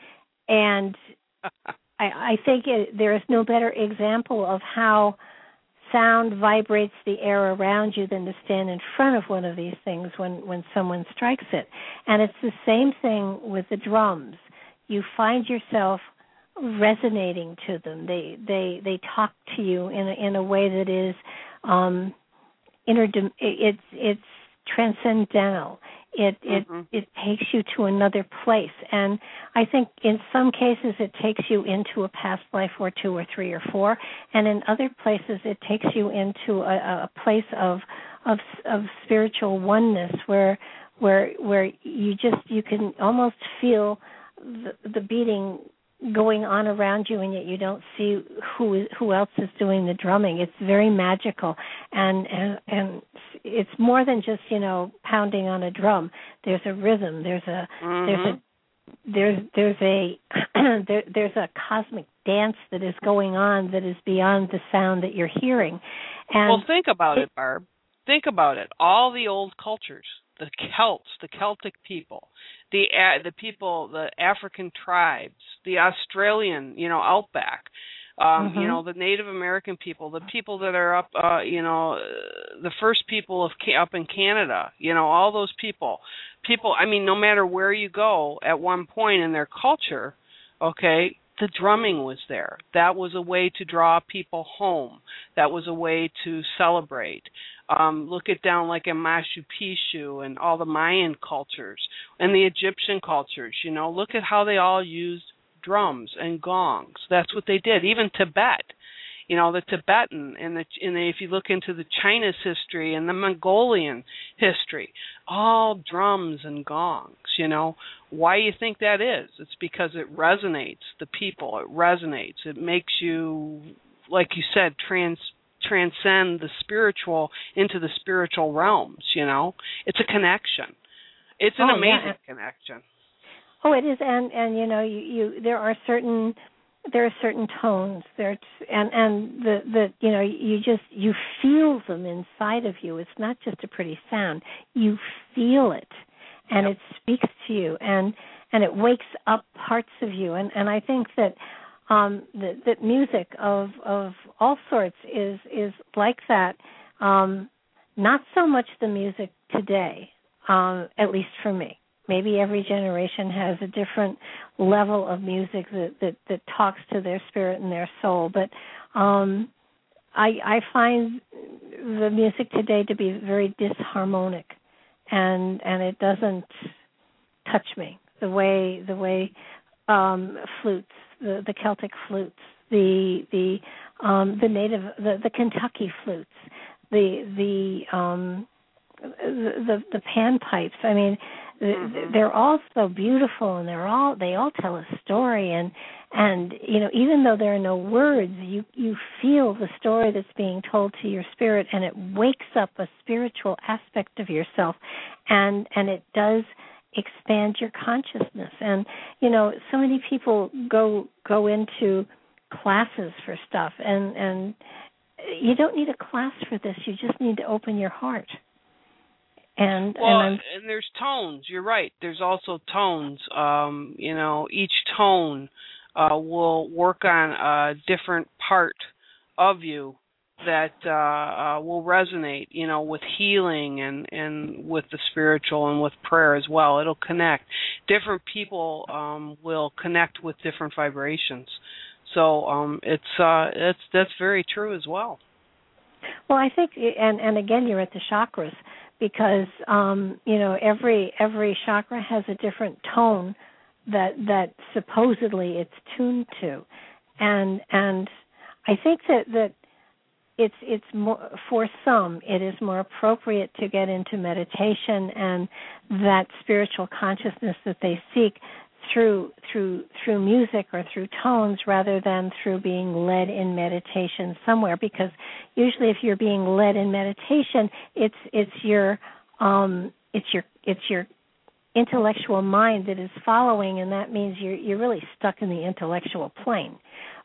and I, I think it, there is no better example of how sound vibrates the air around you than to stand in front of one of these things when, when someone strikes it. And it's the same thing with the drums. You find yourself resonating to them. They they they talk to you in a, in a way that is um, interdim- it's it's transcendental. It it mm-hmm. it takes you to another place, and I think in some cases it takes you into a past life or two or three or four, and in other places it takes you into a, a place of of of spiritual oneness where where where you just you can almost feel the, the beating going on around you, and yet you don't see who who else is doing the drumming. It's very magical, and and and it's more than just, you know, pounding on a drum. There's a rhythm. There's a Mm-hmm. there's a there's there's a there, there's a cosmic dance that is going on that is beyond the sound that you're hearing. And well, think about it, it, Barb. Think about it. All the old cultures, the Celts, the Celtic people, the uh, the people, the African tribes, the Australian, you know, outback, um, mm-hmm. you know, the Native American people, the people that are up, uh, you know, uh, the first people of up in Canada, you know, all those people, people. I mean, no matter where you go, at one point in their culture, okay, the drumming was there. That was a way to draw people home. That was a way to celebrate. Um, look at down like in Machu Picchu and all the Mayan cultures and the Egyptian cultures. You know, look at how they all used drums and gongs. That's what they did. Even Tibet, you know, the Tibetan and the, and the, if you look into the China's history and the Mongolian history, all drums and gongs. You know, why you think that is? It's because it resonates. The people, it resonates. It makes you, like you said, trans. transcend the spiritual into the spiritual realms, you know. It's a connection. It's an oh, amazing yeah. connection. Oh, it is, and and you know, you, you there are certain there are certain tones there, and and the the you know, you just you feel them inside of you. It's not just a pretty sound. You feel it, and yep. it speaks to you, and and it wakes up parts of you, and and I think that. Um, that, that music of of all sorts is is like that. Um, not so much the music today, um, at least for me. Maybe every generation has a different level of music that, that, that talks to their spirit and their soul. But um, I, I find the music today to be very disharmonic, and and it doesn't touch me the way the way um, flutes. The, the Celtic flutes, the the um, the native the, the Kentucky flutes, the the um, the, the pan pipes. I mean, mm-hmm. they're all so beautiful, and they're all they all tell a story. And and you know, even though there are no words, you you feel the story that's being told to your spirit, and it wakes up a spiritual aspect of yourself, and and it does expand your consciousness. And you know, so many people go go into classes for stuff, and and you don't need a class for this. You just need to open your heart. And well, and, and there's tones. You're right. There's also tones. Um, you know, each tone uh, will work on a different part of you that uh, uh, will resonate, you know, with healing and, and with the spiritual and with prayer as well. It'll connect. Different people um, will connect with different vibrations. So um, it's uh, it's that's very true as well. Well, I think, and and again, you're at the chakras, because um, you know, every every chakra has a different tone that that supposedly it's tuned to, and and I think that that. It's it's more, for some, it is more appropriate to get into meditation and that spiritual consciousness that they seek through through through music or through tones, rather than through being led in meditation somewhere. Because usually, if you're being led in meditation, it's it's your um, it's your it's your intellectual mind that is following, and that means you're you're really stuck in the intellectual plane.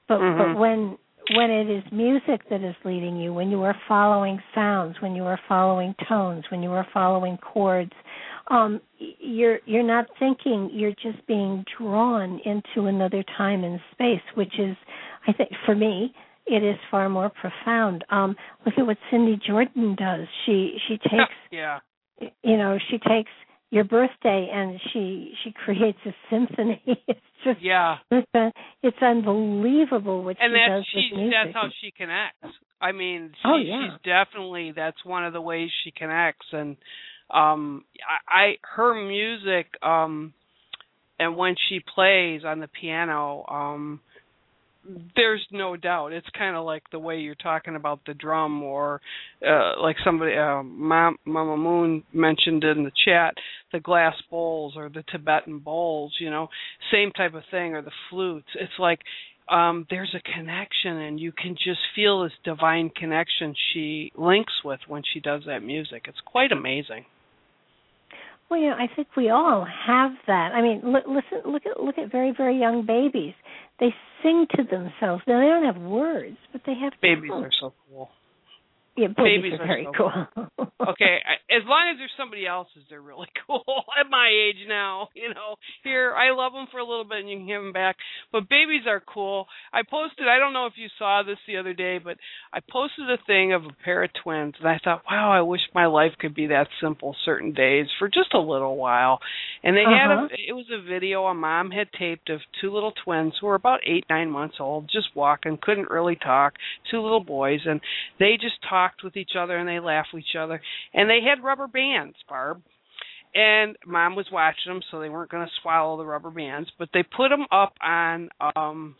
But Mm-hmm. but when when it is music that is leading you, when you are following sounds, when you are following tones, when you are following chords, um, you're you're not thinking. You're just being drawn into another time and space, which is, I think, for me, it is far more profound. Um, look at what Cindy Jordan does. She she takes, yeah. you know, she takes your birthday and she she creates a symphony. It's just yeah. it's, a, it's unbelievable what and she that's does she with music. that's how she connects. I mean, she, oh yeah. she's definitely that's one of the ways she connects, and um, I, I her music um, and when she plays on the piano, um, there's no doubt. It's kind of like the way you're talking about the drum, or uh, like somebody, uh, Mom, Mama Moon mentioned in the chat, the glass bowls or the Tibetan bowls, you know, same type of thing, or the flutes. It's like um, there's a connection, and you can just feel this divine connection she links with when she does that music. It's quite amazing. Well, you know, I think we all have that. I mean, look, listen, look at look at very very young babies. They sing to themselves. Now they don't have words, but they have Babies tones. are so cool. Yeah, babies, babies are are very so cool. Okay, as long as there's somebody else's, they're really cool. At my age now, you know, here I love them for a little bit, and you can give them back. But babies are cool. I posted. I don't know if you saw this the other day, but I posted a thing of a pair of twins, and I thought, wow, I wish my life could be that simple certain days for just a little while. And they uh-huh. had a. It was a video a mom had taped of two little twins who were about eight, nine months old, just walking, couldn't really talk. Two little boys, and they just talked with each other and they laughed with each other. And they had rubber bands, Barb. And Mom was watching them, so they weren't going to swallow the rubber bands. But they put them up on um,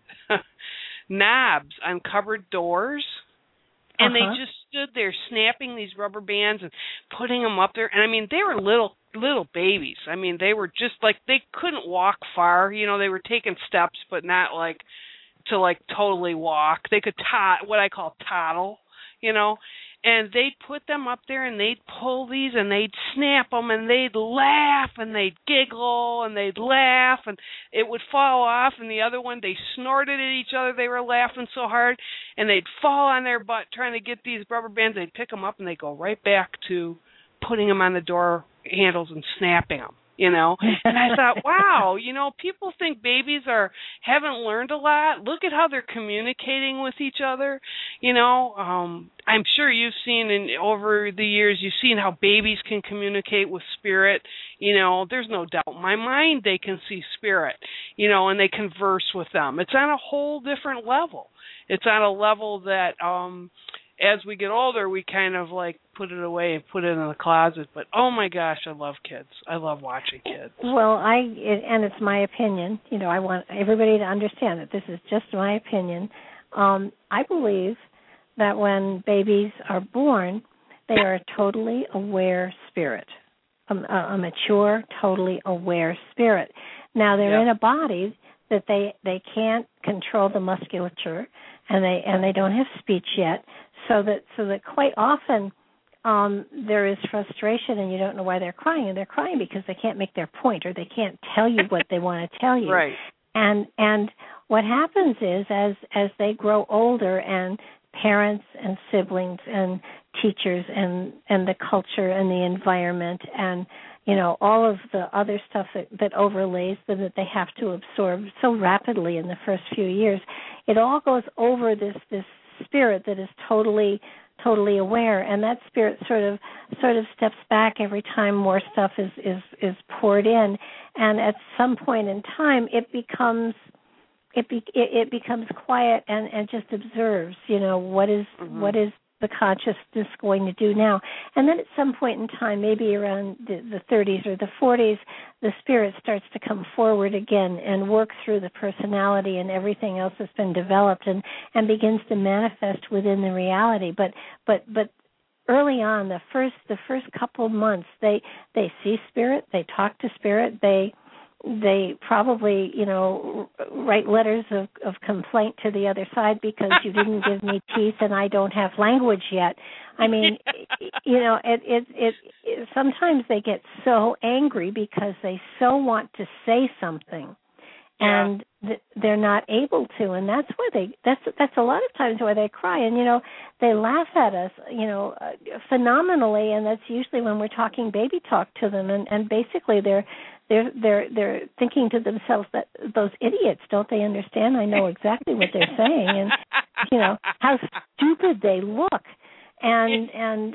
knobs on cupboard doors. And uh-huh. they just stood there snapping these rubber bands and putting them up there. And, I mean, they were little little babies. I mean, they were just like, they couldn't walk far. You know, they were taking steps, but not like to, like, totally walk. They could tot, what I call toddle, you know. And they'd put them up there, and they'd pull these, and they'd snap them, and they'd laugh, and they'd giggle, and they'd laugh, and it would fall off. And the other one, they snorted at each other. They were laughing so hard, and they'd fall on their butt trying to get these rubber bands. They'd pick them up, and they'd go right back to putting them on the door handles and snapping them. You know, and I thought, wow, you know, people think babies are haven't learned a lot. Look at how they're communicating with each other. You know, um, I'm sure you've seen in over the years, you've seen how babies can communicate with spirit. You know, there's no doubt in my mind they can see spirit. You know, and they converse with them. It's on a whole different level. It's on a level that, um, as we get older, we kind of like put it away and put it in the closet. But oh my gosh, I love kids. I love watching kids. Well, I it, and it's my opinion. You know, I want everybody to understand that this is just my opinion. Um, I believe that when babies are born, they are a totally aware spirit, a, a mature, totally aware spirit. Now they're Yep. in a body that they they can't control the musculature, and they and they don't have speech yet. So that so that quite often um, there is frustration, and you don't know why they're crying. And they're crying because they can't make their point, or they can't tell you what they want to tell you. Right. And and what happens is, as as they grow older, and parents and siblings and teachers and and the culture and the environment and you know all of the other stuff that, that overlays them that they have to absorb so rapidly in the first few years, it all goes over this this. spirit that is totally totally aware, and that spirit sort of sort of steps back every time more stuff is is is poured in, and at some point in time it becomes it be, it, it becomes quiet and and just observes, you know, what is mm-hmm. what is the consciousness going to do now. And then at some point in time, maybe around the, the thirties or the forties, the spirit starts to come forward again and work through the personality and everything else that's been developed, and, and begins to manifest within the reality. But but but early on, the first the first couple of months, they they see spirit, they talk to spirit, they they probably, you know, write letters of, of complaint to the other side because you didn't give me teeth and I don't have language yet. I mean, yeah. you know, it, it, it, it, sometimes they get so angry because they so want to say something. and yeah. th- they're not able to, and that's why they that's that's a lot of times why they cry. And you know, they laugh at us, you know, uh, phenomenally, and that's usually when we're talking baby talk to them, and and basically they're they're they're they're thinking to themselves that those idiots, don't they understand? I know exactly what they're saying, and you know how stupid they look, and and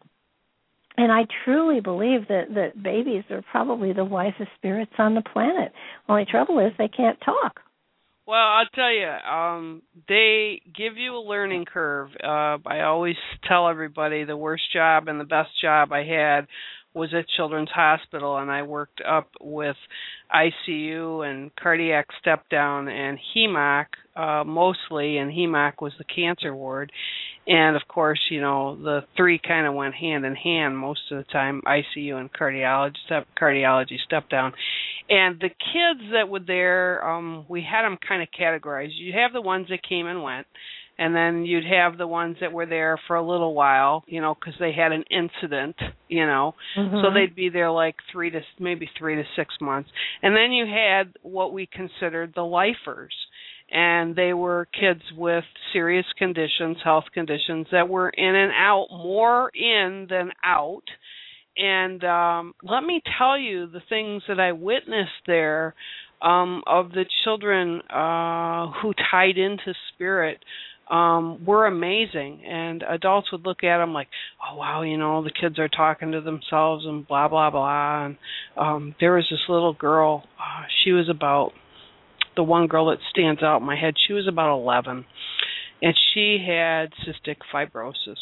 And I truly believe that, that babies are probably the wisest spirits on the planet. Only trouble is they can't talk. Well, I'll tell you, um, they give you a learning curve. Uh, I always tell everybody the worst job and the best job I had was at Children's Hospital, and I worked up with I C U and cardiac step-down and H E M O C uh, mostly, and H E M O C was the cancer ward. And, of course, you know, the three kind of went hand in hand most of the time, I C U and cardiology, step, cardiology step-down. And the kids that were there, um, we had them kind of categorized. You'd have the ones that came and went, and then you'd have the ones that were there for a little while, you know, because they had an incident, you know. Mm-hmm. So they'd be there like three to maybe three to six months. And then you had what we considered the lifers. And they were kids with serious conditions, health conditions, that were in and out, more in than out. And um, let me tell you the things that I witnessed there um, of the children uh, who tied into spirit um, were amazing. And adults would look at them like, oh, wow, you know, the kids are talking to themselves and blah, blah, blah. And um, there was this little girl, uh, she was about, the one girl that stands out in my head, she was about eleven, and she had cystic fibrosis,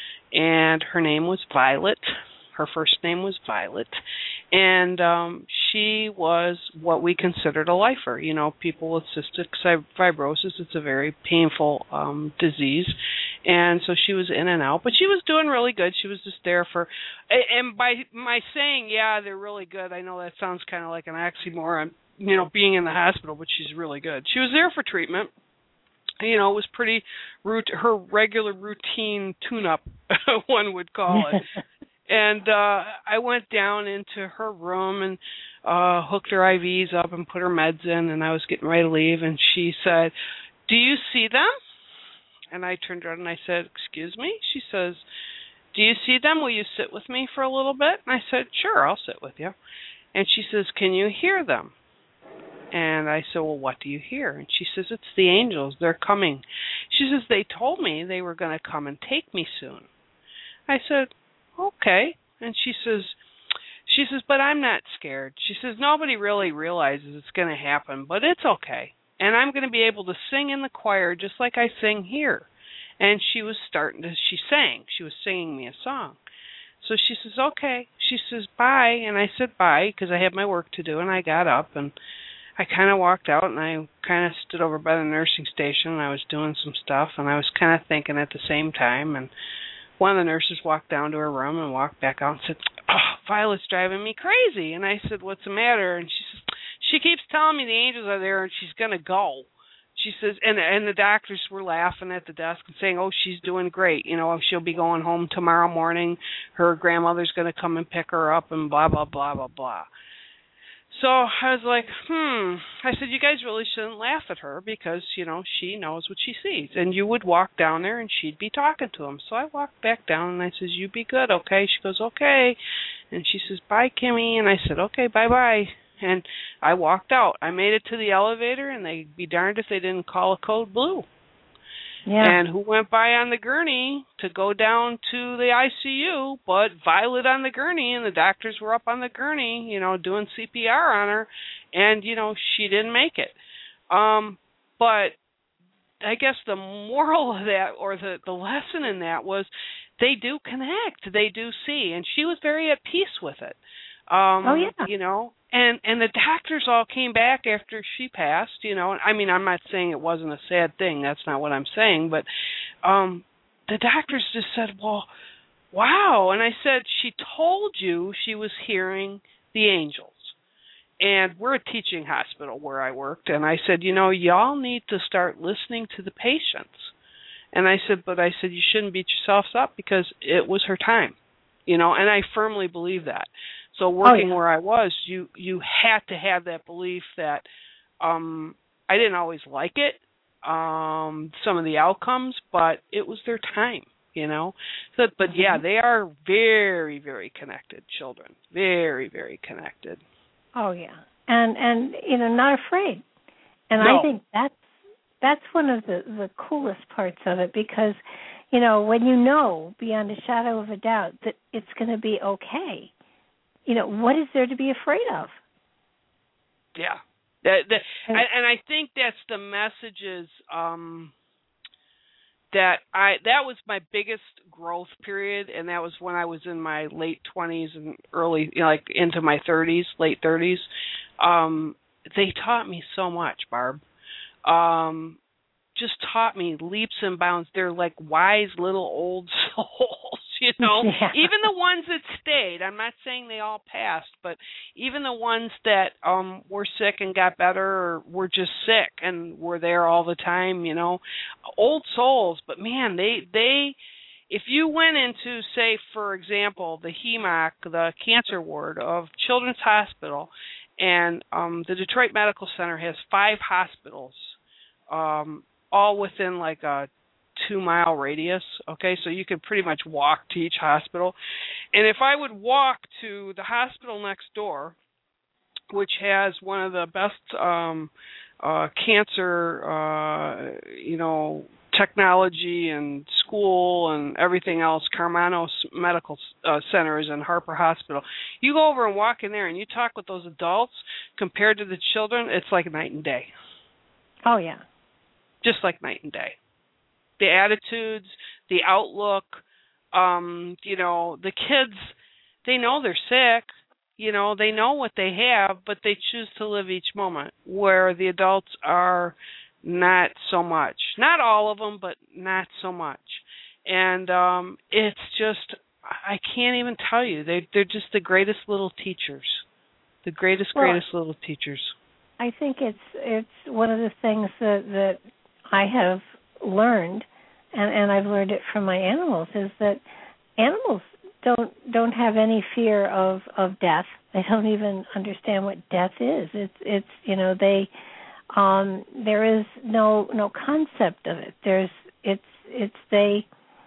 and her name was Violet. Her first name was Violet, and um, she was what we considered a lifer. You know, people with cystic fibrosis, it's a very painful um, disease, and so she was in and out, but she was doing really good. She was just there for, and by my saying, yeah, they're really good, I know that sounds kind of like an oxymoron, you know, being in the hospital, but she's really good. She was there for treatment. You know, it was pretty, root, her regular routine tune-up, one would call it. And uh, I went down into her room and uh, hooked her I Vs up and put her meds in, and I was getting ready to leave, and she said, do you see them? And I turned around and I said, excuse me? She says, do you see them? Will you sit with me for a little bit? And I said, sure, I'll sit with you. And she says, can you hear them? And I said, well, what do you hear? And she says, it's the angels. They're coming. She says, they told me they were going to come and take me soon. I said, okay. And she says, she says, but I'm not scared. She says, nobody really realizes it's going to happen, but it's okay. And I'm going to be able to sing in the choir just like I sing here. And she was starting to, she sang. She was singing me a song. So she says, okay. She says, bye. And I said bye because I had my work to do, and I got up and I kind of walked out, and I kind of stood over by the nursing station, and I was doing some stuff, and I was kind of thinking at the same time, and one of the nurses walked down to her room and walked back out and said, oh, Violet's driving me crazy. And I said, what's the matter? And she says, she keeps telling me the angels are there and she's going to go. She says, and and the doctors were laughing at the desk and saying, oh, she's doing great. You know, she'll be going home tomorrow morning. Her grandmother's going to come and pick her up and blah, blah, blah, blah, blah. So I was like, hmm. I said, you guys really shouldn't laugh at her because, you know, she knows what she sees. And you would walk down there and she'd be talking to him. So I walked back down and I says, you be good, okay? She goes, okay. And she says, bye, Kimmy. And I said, okay, bye-bye. And I walked out. I made it to the elevator, and they'd be darned if they didn't call a code blue. Yeah. And who went by on the gurney to go down to the I C U, but Violet on the gurney, and the doctors were up on the gurney, you know, doing C P R on her, and, you know, she didn't make it. Um, but I guess the moral of that, or the, the lesson in that was they do connect, they do see, and she was very at peace with it. Um, oh, yeah. You know, and, and the doctors all came back after she passed, you know. I mean, I'm not saying it wasn't a sad thing. That's not what I'm saying. But um, the doctors just said, well, wow. And I said, she told you she was hearing the angels. And we're a teaching hospital where I worked. And I said, you know, y'all need to start listening to the patients. And I said, but I said, you shouldn't beat yourselves up because it was her time, you know. And I firmly believe that. So working oh, yeah. where I was, you, you had to have that belief that um, I didn't always like it, um, some of the outcomes, but it was their time, you know. So, but mm-hmm. yeah, they are very, very connected children, very, very connected. Oh yeah, and and you know, not afraid. And no. I think that's that's one of the the coolest parts of it, because you know, when you know beyond a shadow of a doubt that it's going to be okay, you know, what is there to be afraid of? Yeah. That, that, and, and I think that's the messages um, that I that was my biggest growth period, and that was when I was in my late twenties and early, you know, like into my thirties, late thirties. Um, they taught me so much, Barb. Um, just taught me leaps and bounds. They're like wise little old souls, you know. Yeah. Even the ones that stayed. I'm not saying they all passed, but even the ones that um were sick and got better, or were just sick and were there all the time, you know. Old souls, but man, they they if you went into, say, for example, the H E M O C, the cancer ward of Children's Hospital, and um the Detroit Medical Center has five hospitals. Um all within like a two-mile radius, okay? So you can pretty much walk to each hospital. And if I would walk to the hospital next door, which has one of the best um, uh, cancer, uh, you know, technology and school and everything else, Carmano Medical uh, Centers and Harper Hospital, you go over and walk in there and you talk with those adults compared to the children, it's like night and day. Oh, yeah. Just like night and day. The attitudes, the outlook, um, you know, the kids, they know they're sick, you know, they know what they have, but they choose to live each moment, where the adults are not so much. Not all of them, but not so much. And um, it's just, I can't even tell you, they, they're just the greatest little teachers, the greatest, well, greatest little teachers. I think it's it's one of the things that, that I have learned, and, and I've learned it from my animals, is that animals don't don't have any fear of, of death. They don't even understand what death is. It's it's you know they um, there is no no concept of it. There's it's it's they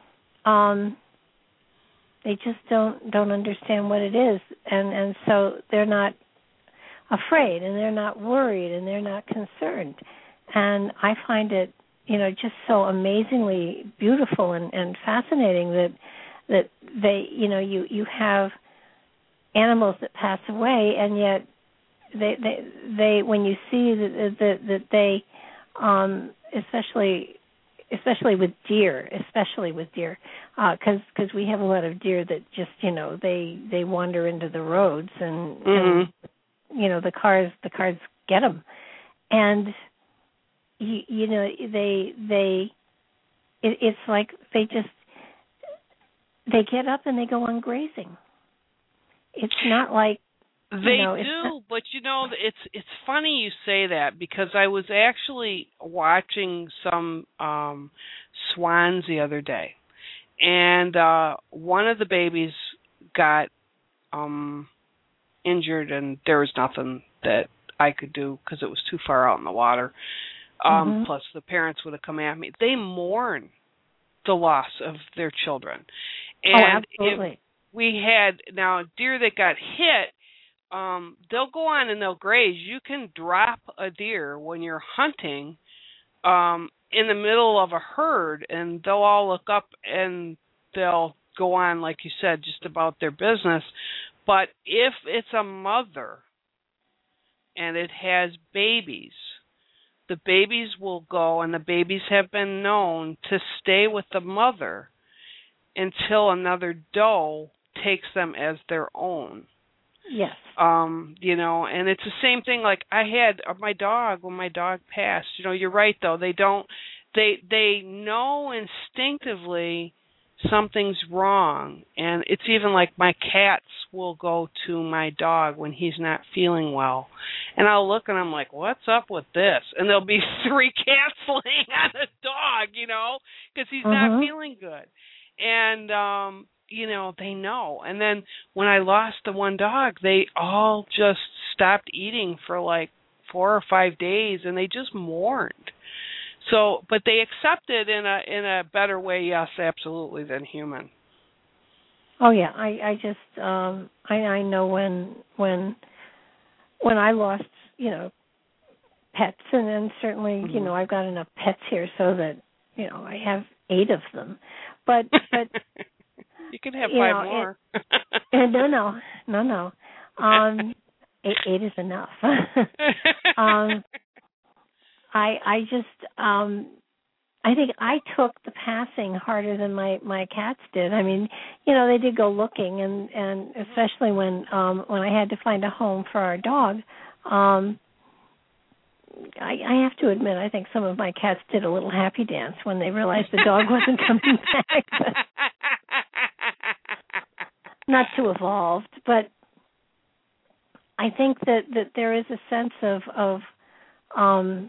um, they just don't don't understand what it is, and, and so they're not afraid, and they're not worried, and they're not concerned. And I find it, you know, just so amazingly beautiful and, and fascinating that that they, you know, you, you have animals that pass away, and yet they they, they when you see that that, that they, um, especially especially with deer, especially with deer, because uh, because we have a lot of deer that just, you know, they they wander into the roads, and, mm-hmm. and you know the cars the cars get them, and you, you know they they it, it's like they just they get up and they go on grazing. It's not like they you know, do, not, but you know, it's it's funny you say that, because I was actually watching some um, swans the other day, and uh, one of the babies got um, injured, and there was nothing that I could do because it was too far out in the water. Um, mm-hmm. Plus, the parents would have come at me. They mourn the loss of their children. And oh, absolutely. if we had, now, deer that got hit, um, they'll go on and they'll graze. You can drop a deer when you're hunting um, in the middle of a herd, and they'll all look up and they'll go on, like you said, just about their business. But if it's a mother and it has babies, the babies will go, and the babies have been known to stay with the mother until another doe takes them as their own. Yes. Um, you know, and it's the same thing. Like I had uh, my dog when my dog passed. You know, you're right though. They don't. They they know instinctively something's wrong, and it's even like my cats will go to my dog when he's not feeling well, and I'll look and I'm like, what's up with this? And there'll be three cats laying on the dog, you know, because he's mm-hmm. not feeling good, and um, you know, they know. And then when I lost the one dog, they all just stopped eating for like four or five days, and they just mourned. So, but they accepted in a in a better way, yes, absolutely, than human. Oh yeah, I I just um I I know when when when I lost, you know, pets, and then certainly, mm-hmm. you know, I've got enough pets here so that, you know, I have eight of them. But but you can have you five know, more. It, no, no, no, no. Um, eight, eight is enough. um, I I just um, I think I took the passing harder than my, my cats did. I mean, you know, they did go looking, and, and especially when um, when I had to find a home for our dog. Um, I, I have to admit, I think some of my cats did a little happy dance when they realized the dog wasn't coming back. Not too evolved, but I think that, that there is a sense of of um,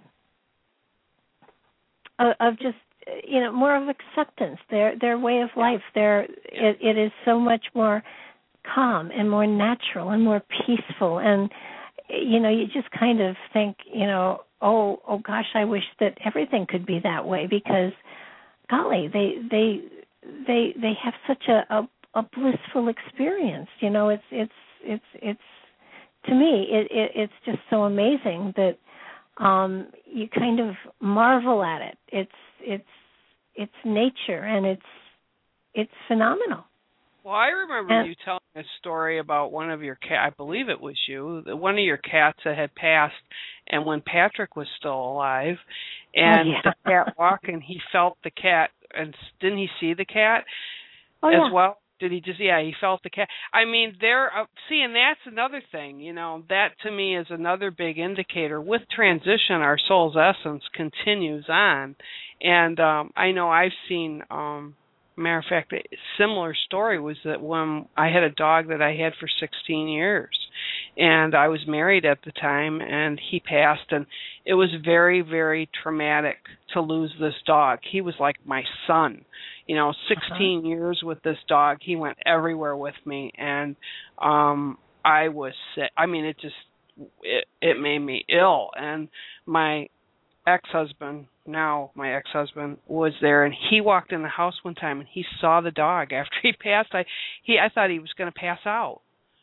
of, of just, you know, more of acceptance. Their their way of life, their it, it is so much more calm and more natural and more peaceful, and you know, you just kind of think, you know, oh, oh gosh, I wish that everything could be that way, because, golly, they they they they have such a, a, a blissful experience. You know, it's it's it's it's to me, it, it it's just so amazing that um, you kind of marvel at it. It's it's it's nature, and it's it's phenomenal. Well, I remember and, you telling a story about one of your cat. I believe it was you. One of your cats that had passed, and when Patrick was still alive, and oh, yeah. the cat walked, and he felt the cat, and didn't he see the cat oh, as yeah. well? Did he just? Yeah, he felt the cat. I mean, there. Uh, see, and that's another thing. You know, that to me is another big indicator. With transition, our soul's essence continues on, and um, I know I've seen. Um, Matter of fact, a similar story was that when I had a dog that I had for sixteen years, and I was married at the time, and he passed, and it was very, very traumatic to lose this dog. He was like my son. You know, sixteen uh-huh. years with this dog. He went everywhere with me, and um I was sick. I mean, it just, it, it made me ill, and my ex-husband, now my ex-husband, was there, and he walked in the house one time, and he saw the dog after he passed. I he I thought he was going to pass out,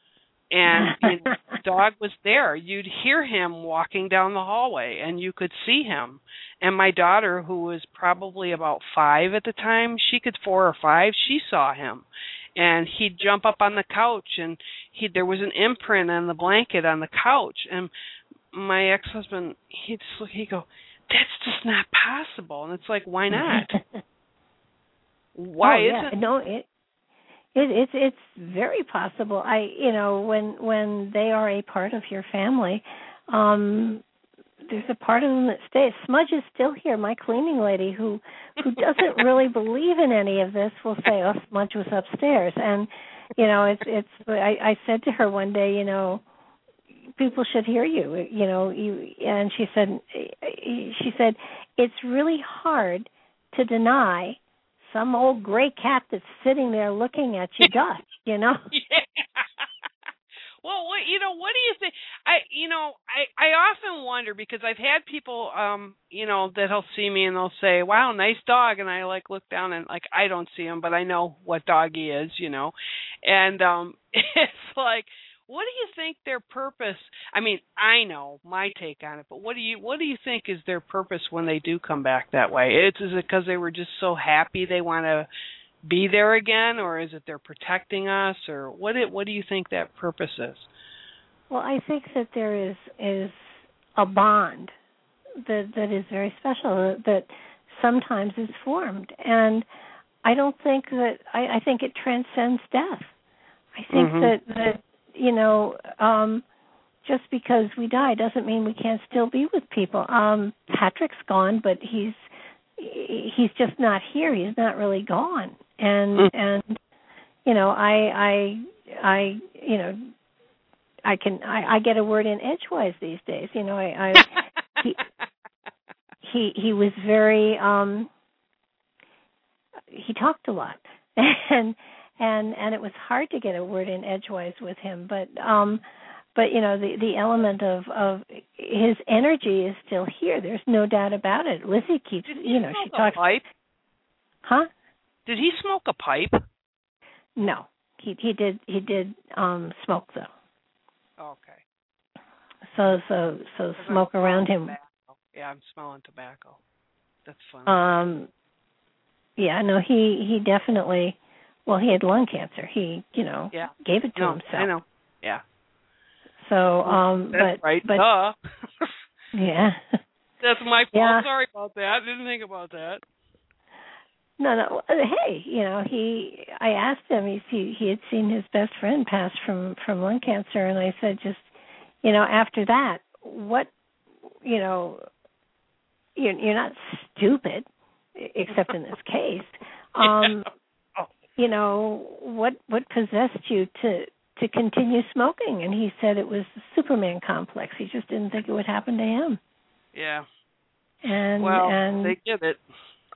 and you know, the dog was there. You'd hear him walking down the hallway, and you could see him. And my daughter, who was probably about five at the time, she could four or five, she saw him. And he'd jump up on the couch, and he there was an imprint on the blanket on the couch, and my ex-husband, he'd he'd go, "That's just not possible." And it's like, why not? Why oh, yeah. isn't? No, it, it it's it's very possible. I you know when when they are a part of your family, um, there's a part of them that stays. Smudge is still here. My cleaning lady, who who doesn't really believe in any of this, will say, "Oh, Smudge was upstairs," and you know it's it's. I, I said to her one day, you know, people should hear you, you know, you, and she said, she said, it's really hard to deny some old gray cat that's sitting there looking at you dust, you know? Yeah. Well, what, you know, what do you think? I, you know, I, I often wonder, because I've had people, um, you know, that'll see me and they'll say, "Wow, nice dog," and I like look down and like I don't see him, but I know what dog he is, you know, and um, it's like, what do you think their purpose? I mean, I know my take on it, but what do you what do you think is their purpose when they do come back that way? It's is it because they were just so happy they want to be there again, or is it they're protecting us, or what? It, what do you think that purpose is? Well, I think that there is is a bond that that is very special, that sometimes is formed, and I don't think that I, I think it transcends death. I think mm-hmm. that that. You know, um, just because we die doesn't mean we can't still be with people. Um, Patrick's gone, but he's he's just not here. He's not really gone. And mm. and you know, I I I you know, I can I, I get a word in edgewise these days. You know, I, I he, he he was very um, he talked a lot, and. And and it was hard to get a word in edgewise with him, but um, but you know, the the element of of his energy is still here. There's no doubt about it. Lizzie keeps, Did you know, she talks. A pipe? Huh? Did he smoke a pipe? No, he he did he did um smoke though. Okay. So so so smoke around him. Tobacco. Yeah, I'm smelling tobacco. That's funny. Um. Yeah, no, he he definitely. Well, he had lung cancer. He, you know, yeah. gave it to no, himself. I know. Yeah. So, um, That's but right. but Duh. yeah. That's my fault. Yeah. Sorry about that. Didn't think about that. No, no. Hey, you know, he. I asked him. He he, he had seen his best friend pass from from lung cancer, and I said, just, you know, after that, what, you know, you're you're not stupid, except in this case. Um, yeah. You know, what what possessed you to to continue smoking? And he said it was the Superman complex. He just didn't think it would happen to him. Yeah. And well, and they get it.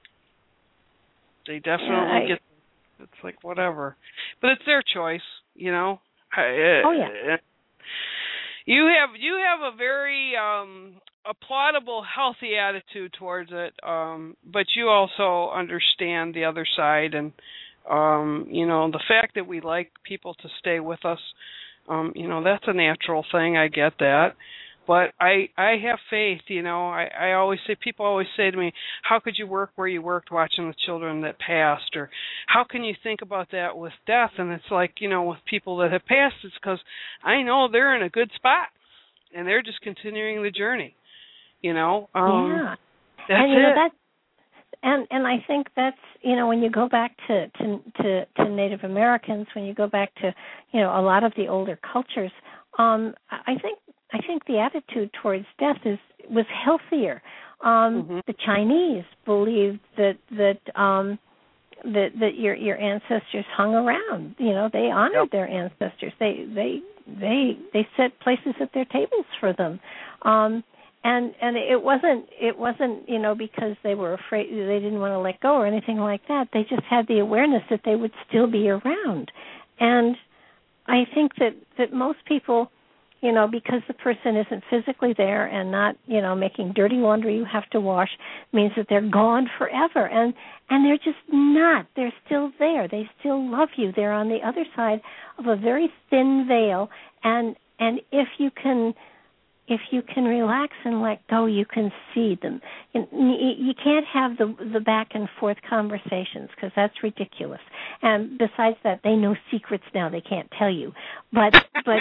They definitely yeah, I, get it. It's like whatever. But it's their choice, you know. I, oh yeah. You have you have a very um applaudable, healthy attitude towards it, um, but you also understand the other side, and um, you know, the fact that we like people to stay with us, um, you know, that's a natural thing. I get that. But I I have faith, you know. I, I always say, people always say to me, how could you work where you worked watching the children that passed? Or how can you think about that with death? And it's like, you know, with people that have passed, it's because I know they're in a good spot, and they're just continuing the journey, you know. Um, yeah. That's and, you it. know, that, and, and I think that's, you know, when you go back to, to, to, to Native Americans, when you go back to, you know, a lot of the older cultures, um, I think I think the attitude towards death is was healthier. Um, mm-hmm. The Chinese believed that that um, that that your your ancestors hung around. You know, they honored yep. their ancestors. They they they they set places at their tables for them. Um, and and it wasn't it wasn't you know because they were afraid, they didn't want to let go or anything like that. They just had the awareness that they would still be around. And I think that that most people, you know, because the person isn't physically there and not, you know, making dirty laundry you have to wash, means that they're gone forever. And and they're just not. They're still there. They still love you. They're on the other side of a very thin veil. And and if you can if you can relax and let go, you can see them. You, you can't have the the back and forth conversations because that's ridiculous. And besides that, they know secrets now they can't tell you. But but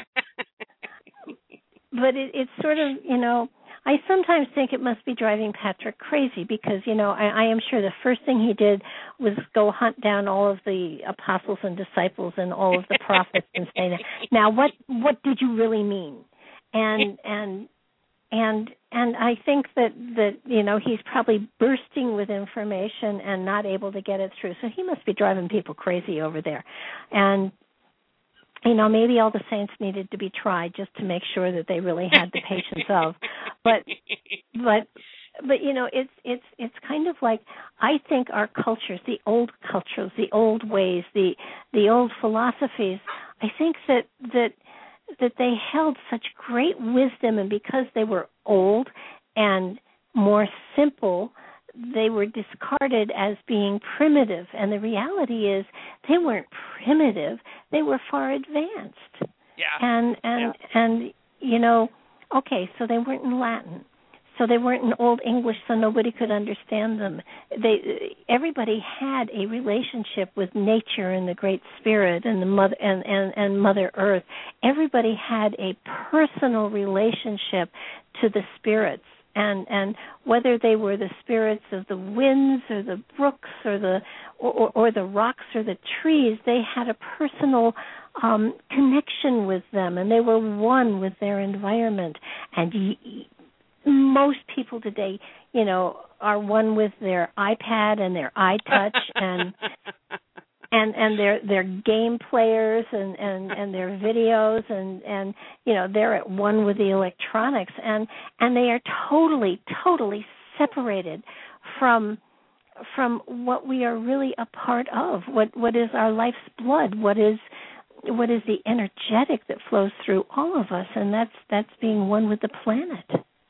but it, it's sort of, you know, I sometimes think it must be driving Patrick crazy because, you know, I, I am sure the first thing he did was go hunt down all of the apostles and disciples and all of the prophets and say, now what what did you really mean? And and and and I think that, that, you know, he's probably bursting with information and not able to get it through. So he must be driving people crazy over there. And you know, maybe all the saints needed to be tried just to make sure that they really had the patience of. But, but, but you know, it's it's it's kind of like, I think our cultures, the old cultures, the old ways, the the old philosophies, I think that that that they held such great wisdom, and because they were old and more simple, they were discarded as being primitive. And the reality is they weren't primitive. They were far advanced. Yeah. And, and, yeah. and you know, okay, so they weren't in Latin. So they weren't in Old English, so nobody could understand them. They, everybody had a relationship with nature and the Great Spirit and the mother and, and, and Mother Earth. Everybody had a personal relationship to the spirits, and and whether they were the spirits of the winds or the brooks or the or, or the rocks or the trees, they had a personal um, connection with them, and they were one with their environment. And y- most people today, you know, are one with their iPad and their iTouch and and and their their game players and, and, and their videos and, and you know, they're at one with the electronics, and, and they are totally, totally separated from from what we are really a part of, what what is our life's blood, what is what is the energetic that flows through all of us, and that's that's being one with the planet.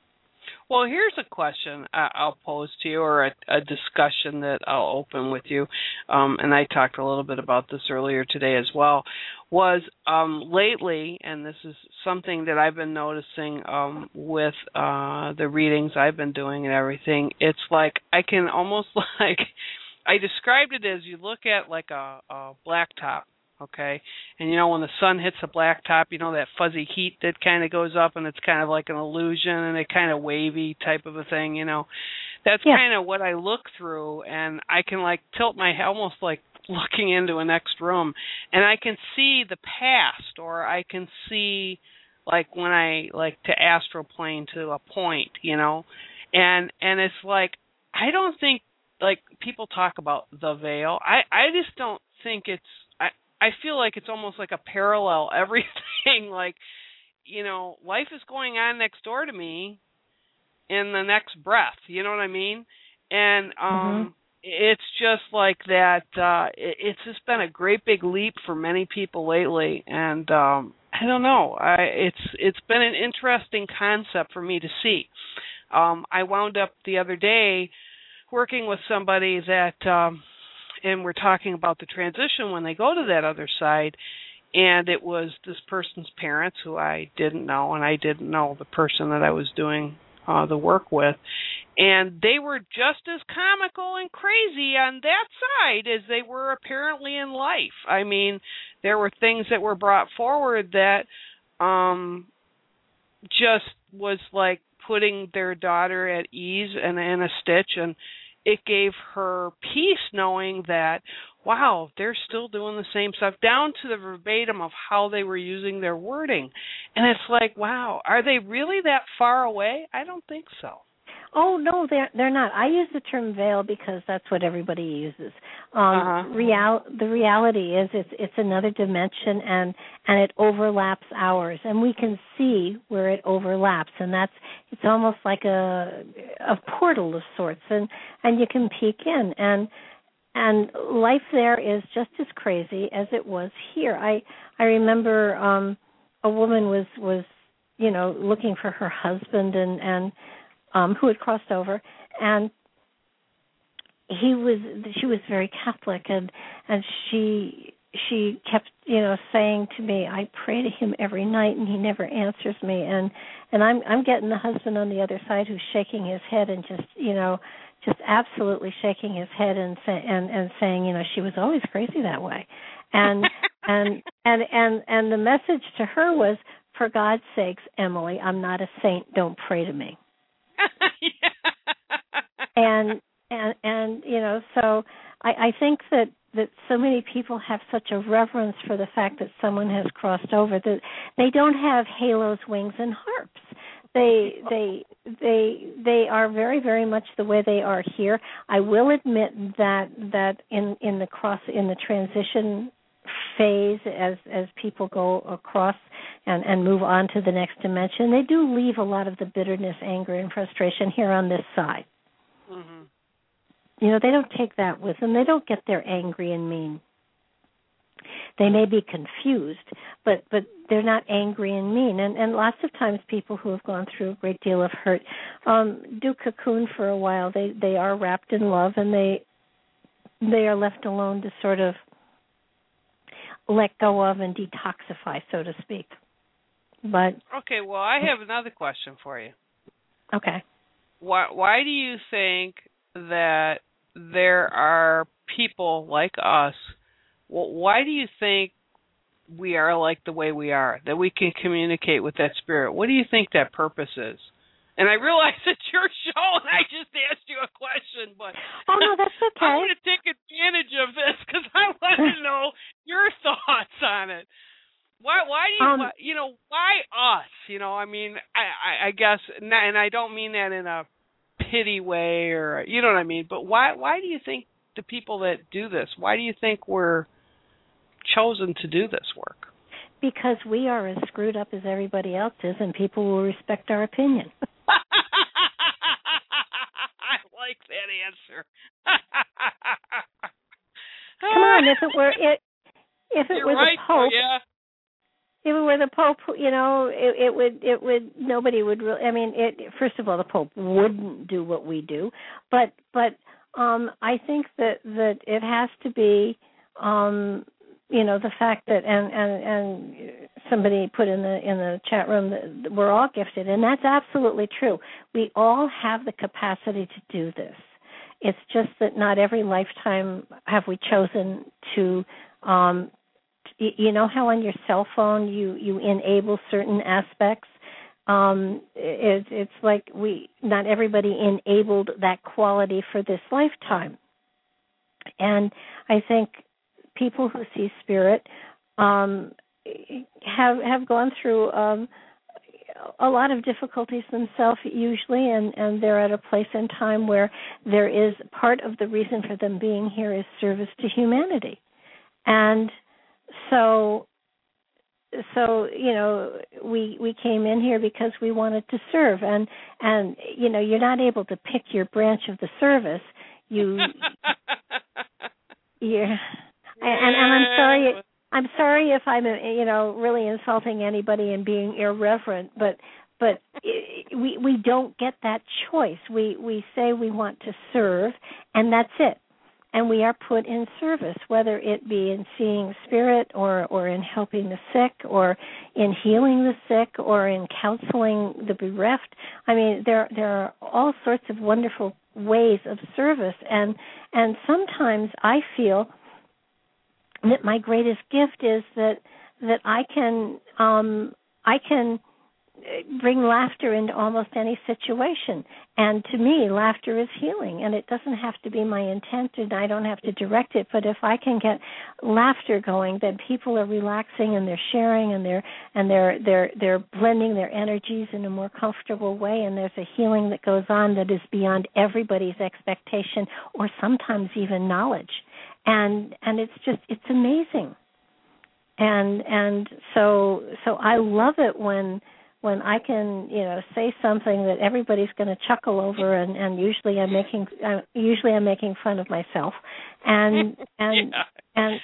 Well, here's a question I'll pose to you, or a, a discussion that I'll open with you, um, and I talked a little bit about this earlier today as well, was um, lately, and this is something that I've been noticing um, with uh, the readings I've been doing and everything, it's like I can almost like, I described it as you look at like a, a blacktop. Okay, and you know when the sun hits the blacktop, you know that fuzzy heat that kind of goes up, and it's kind of like an illusion, and a kind of wavy type of a thing. You know, that's yeah. kind of what I look through, and I can like tilt my head, almost like looking into a next room, and I can see the past, or I can see like when I like to astral plane to a point, you know, and and it's like I don't think like people talk about the veil. I I just don't think it's. I feel like it's almost like a parallel everything. Like, you know, life is going on next door to me in the next breath. You know what I mean? And um, mm-hmm. it's just like that. Uh, it, it's just been a great big leap for many people lately. And um, I don't know. I, it's it's been an interesting concept for me to see. Um, I wound up the other day working with somebody that. Um, And we're talking about the transition when they go to that other side, and it was this person's parents who I didn't know, and I didn't know the person that I was doing uh, the work with, and they were just as comical and crazy on that side as they were apparently in life. I mean, there were things that were brought forward that um, just was like putting their daughter at ease and in a stitch, and it gave her peace knowing that, wow, they're still doing the same stuff, down to the verbatim of how they were using their wording. And it's like, wow, are they really that far away? I don't think so. Oh, no, they're, they're not. I use the term veil because that's what everybody uses. Um, uh-huh. real, the reality is it's it's another dimension, and, and it overlaps ours, and we can see where it overlaps, and that's it's almost like a a portal of sorts, and, and you can peek in, and and life there is just as crazy as it was here. I I remember um, a woman was was you know looking for her husband, and and Um, who had crossed over, and he was. She was very Catholic, and and she she kept you know saying to me, "I pray to him every night, and he never answers me." And and I'm I'm getting the husband on the other side who's shaking his head and just you know just absolutely shaking his head and say, and and saying, you know, she was always crazy that way, and and and and and the message to her was, for God's sakes, Emily, I'm not a saint. Don't pray to me. and and and you know, so I, I think that, that so many people have such a reverence for the fact that someone has crossed over that they don't have halos, wings, and harps. They they they they are very very much the way they are here. I will admit that that in, in the cross in the transition phase, as as people go across and, and move on to the next dimension, they do leave a lot of the bitterness, anger, and frustration here on this side. Mm-hmm. You know, they don't take that with them. They don't get there angry and mean. They may be confused, but, but they're not angry and mean. And, and lots of times people who have gone through a great deal of hurt um, do cocoon for a while. They they are wrapped in love, and they they are left alone to sort of let go of and detoxify, so to speak. But okay, well, I have another question for you. Okay. Why why do you think that there are people like us? Well, why do you think we are like the way we are, that we can communicate with that spirit? What do you think that purpose is? And I realize it's your show, and I just asked you a question, but oh no, that's okay. I want to take advantage of this because I want to know your thoughts on it. Why? Why do you? Um, why, you know, why us? You know, I mean, I, I, I guess, and I don't mean that in a pity way, or you know what I mean. But why? Why do you think the people that do this? Why do you think we're chosen to do this work? Because we are as screwed up as everybody else is, and people will respect our opinion. I like that answer. Come on, if it were it, if it You're was right, a pope, yeah. it were the Pope, you know, it, it would, it would, nobody would really. I mean, it. First of all, the Pope wouldn't do what we do, but, but um, I think that that it has to be, um, you know, the fact that, and and and somebody put in the in the chat room that we're all gifted, and that's absolutely true. We all have the capacity to do this. It's just that not every lifetime have we chosen to. Um, you know how on your cell phone you, you enable certain aspects? Um, it, it's like we not everybody enabled that quality for this lifetime. And I think people who see spirit um, have have gone through um, a lot of difficulties themselves usually, and, and they're at a place in time where there is part of the reason for them being here is service to humanity. And so, so you know, we we came in here because we wanted to serve, and and you know, you're not able to pick your branch of the service. You, you, and, and I'm sorry, I'm sorry if I'm you know really insulting anybody and being irreverent, but but we we don't get that choice. We we say we want to serve, and that's it. And we are put in service, whether it be in seeing spirit or, or in helping the sick or in healing the sick or in counseling the bereft. I mean, there there are all sorts of wonderful ways of service. And and sometimes I feel that my greatest gift is that that I can um, I can bring laughter into almost any situation. And to me, laughter is healing, and it doesn't have to be my intent, and I don't have to direct it. But if I can get laughter going, then people are relaxing and they're sharing and they're and they're they're they're blending their energies in a more comfortable way, and there's a healing that goes on that is beyond everybody's expectation or sometimes even knowledge. And and it's just it's amazing. And and so so I love it when when I can, you know, say something that everybody's going to chuckle over, and, and usually I'm making uh, usually I'm making fun of myself, and and yeah. and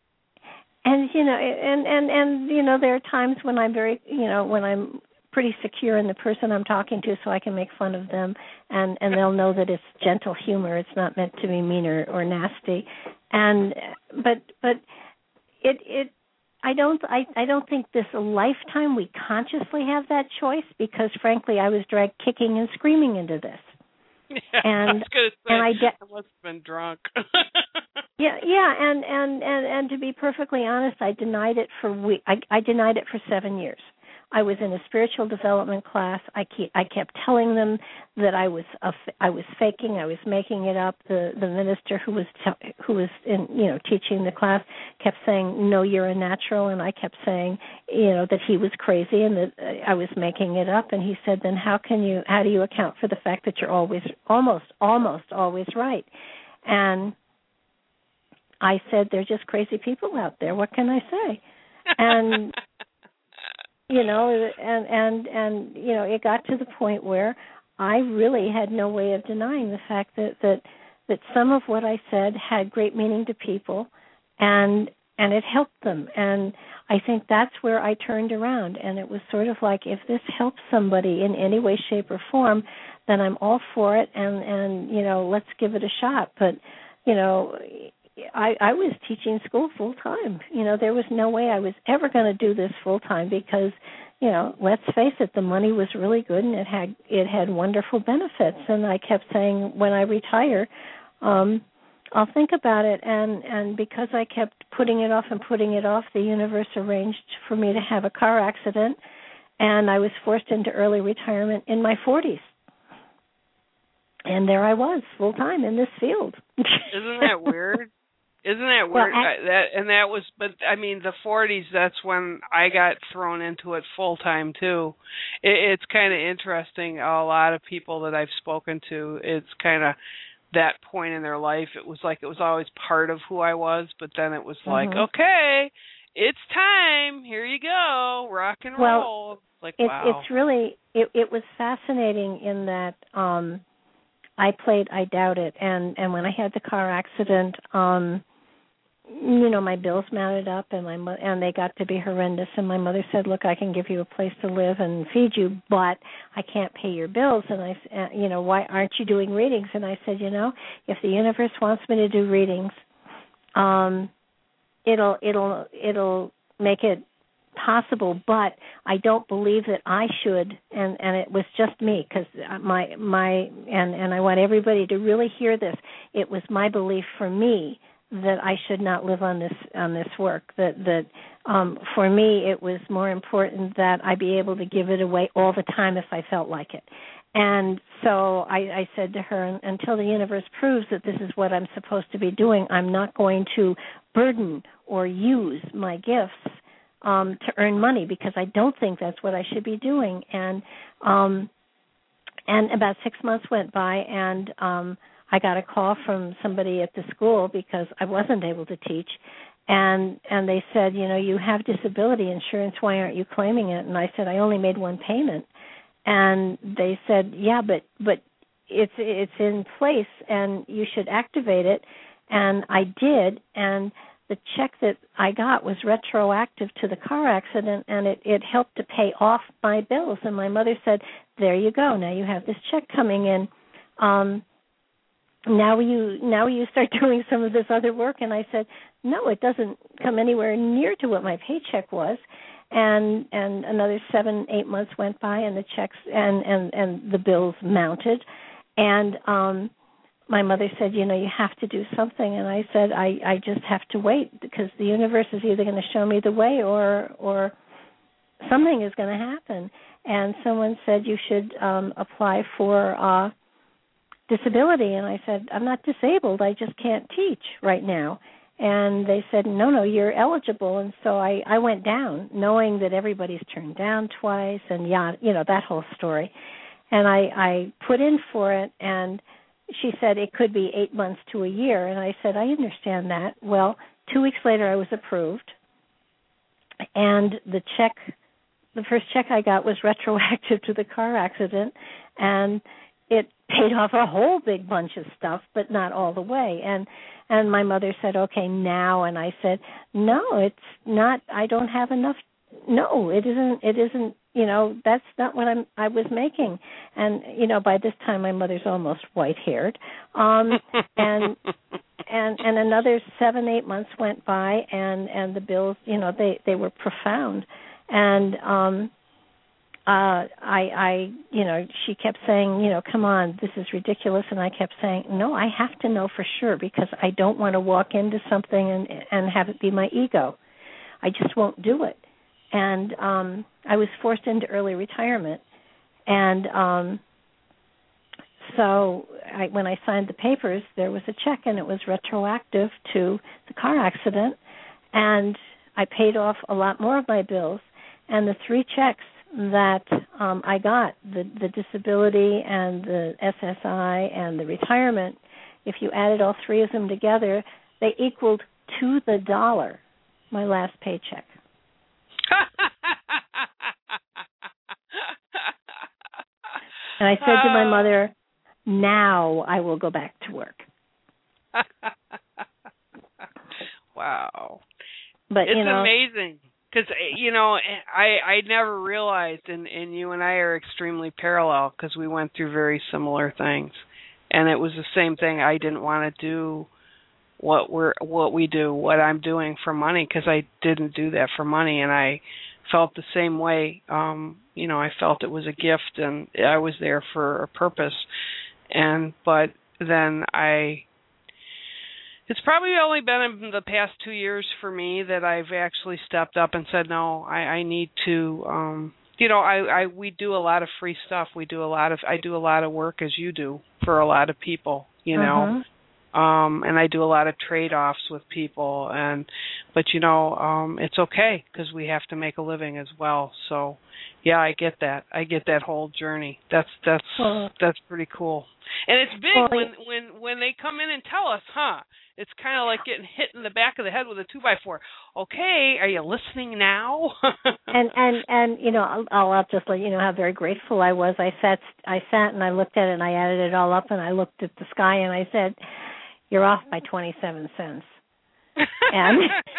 and you know, and, and and you know, there are times when I'm very, you know, when I'm pretty secure in the person I'm talking to, so I can make fun of them, and, and they'll know that it's gentle humor. It's not meant to be mean or, or nasty, and but but it it. I don't. I, I don't think this lifetime we consciously have that choice, because, frankly, I was dragged kicking and screaming into this. Yeah, and I was gonna say, and I, de- I must have been drunk. yeah, yeah, and, and, and, and to be perfectly honest, I denied it for we- I, I denied it for seven years. I was in a spiritual development class. I keep, I kept telling them that I was a, I was faking. I was making it up. The the minister who was te- who was in you know teaching the class kept saying, "No, you're a natural," and I kept saying, you know, that he was crazy and that I was making it up. And he said, "Then how can you? How do you account for the fact that you're always almost almost always right?" And I said, "They're just crazy people out there. What can I say?" And You know, and, and, and, you know, it got to the point where I really had no way of denying the fact that, that, that some of what I said had great meaning to people, and, and it helped them. And I think that's where I turned around. And it was sort of like, if this helps somebody in any way, shape, or form, then I'm all for it. And, and, you know, let's give it a shot. But, you know, I, I was teaching school full time. You know, there was no way I was ever going to do this full time because, you know, let's face it, the money was really good and it had it had wonderful benefits. And I kept saying, when I retire, um, I'll think about it. And, and because I kept putting it off and putting it off, the universe arranged for me to have a car accident, and I was forced into early retirement in my forties. And there I was, full time in this field. Isn't that weird? Isn't that weird? Well, I, I, that and that was, but I mean, the forties. That's when I got thrown into it full time too. It, it's kind of interesting. A lot of people that I've spoken to, it's kind of that point in their life. It was like it was always part of who I was, but then it was like, mm-hmm. okay, it's time. Here you go, rock and well, roll. Like it, wow. It's really it, it was fascinating in that um, I played I Doubt It, and and when I had the car accident. Um, you know, my bills mounted up, and my mo- and they got to be horrendous. And my mother said, "Look, I can give you a place to live and feed you, but I can't pay your bills." And I, uh, you know, why aren't you doing readings? And I said, you know, if the universe wants me to do readings, um, it'll it'll it'll make it possible. But I don't believe that I should. And and it was just me, because my my and and I want everybody to really hear this. It was my belief for me that I should not live on this on this work. That that um, for me it was more important that I be able to give it away all the time if I felt like it. And so I, I said to her, until the universe proves that this is what I'm supposed to be doing, I'm not going to burden or use my gifts um, to earn money, because I don't think that's what I should be doing. And um, and about six months went by, and um, I got a call from somebody at the school, because I wasn't able to teach, and and they said, you know, you have disability insurance, why aren't you claiming it? And I said, I only made one payment. And they said, yeah, but but it's it's in place, and you should activate it. And I did, and the check that I got was retroactive to the car accident, and it, it helped to pay off my bills. And my mother said, there you go, now you have this check coming in. Um, now you now you start doing some of this other work. And I said, no, it doesn't come anywhere near to what my paycheck was. And and another seven, eight months went by, and the checks and, and, and the bills mounted. And um, my mother said, you know, you have to do something. And I said, I, I just have to wait, because the universe is either going to show me the way, or or something is going to happen. And someone said, you should um, apply for uh, disability. And I said, I'm not disabled. I just can't teach right now. And they said, no, no, you're eligible. And so I, I went down, knowing that everybody's turned down twice, and, yeah, you know, that whole story. And I, I put in for it, and she said it could be eight months to a year. And I said, I understand that. Well, two weeks later I was approved, and the check, the first check I got was retroactive to the car accident, and it paid off a whole big bunch of stuff, but not all the way. And and my mother said, okay, now. And I said, no, it's not. I don't have enough. No, it isn't. It isn't. You know, that's not what I'm. I was making. And you know, by this time, my mother's almost white-haired. Um, and and and another seven, eight months went by, and and the bills, you know, they they were profound. And um, Uh, I, I, you know, she kept saying, you know, come on, this is ridiculous. And I kept saying, no, I have to know for sure, because I don't want to walk into something and, and have it be my ego. I just won't do it. And um, I was forced into early retirement. And um, so I, when I signed the papers, there was a check, and it was retroactive to the car accident. And I paid off a lot more of my bills. And the three checks that um, I got, the, the disability and the S S I and the retirement, if you added all three of them together, they equaled to the dollar my last paycheck. And I said to my mother, now I will go back to work. Wow. But, it's you know, amazing. Because, you know, I, I never realized, and, and you and I are extremely parallel, because we went through very similar things. And it was the same thing. I didn't want to do what we're what we do, what I'm doing for money, because I didn't do that for money. And I felt the same way. Um, you know, I felt it was a gift, and I was there for a purpose. And but then I... It's probably only been in the past two years for me that I've actually stepped up and said, no, I, I need to, um, you know, I, I we do a lot of free stuff. We do a lot of, I do a lot of work, as you do, for a lot of people, you know, uh-huh. um, and I do a lot of trade-offs with people. And, but, you know, um, it's okay, because we have to make a living as well. So, yeah, I get that. I get that whole journey. That's, that's, uh, that's pretty cool. And it's big well, when, when, when they come in and tell us, huh? It's kind of like getting hit in the back of the head with a two by four. Okay, are you listening now? and and and you know, I'll, I'll just let you know how very grateful I was. I sat I sat and I looked at it, and I added it all up, and I looked at the sky, and I said, "You're off by twenty-seven cents." and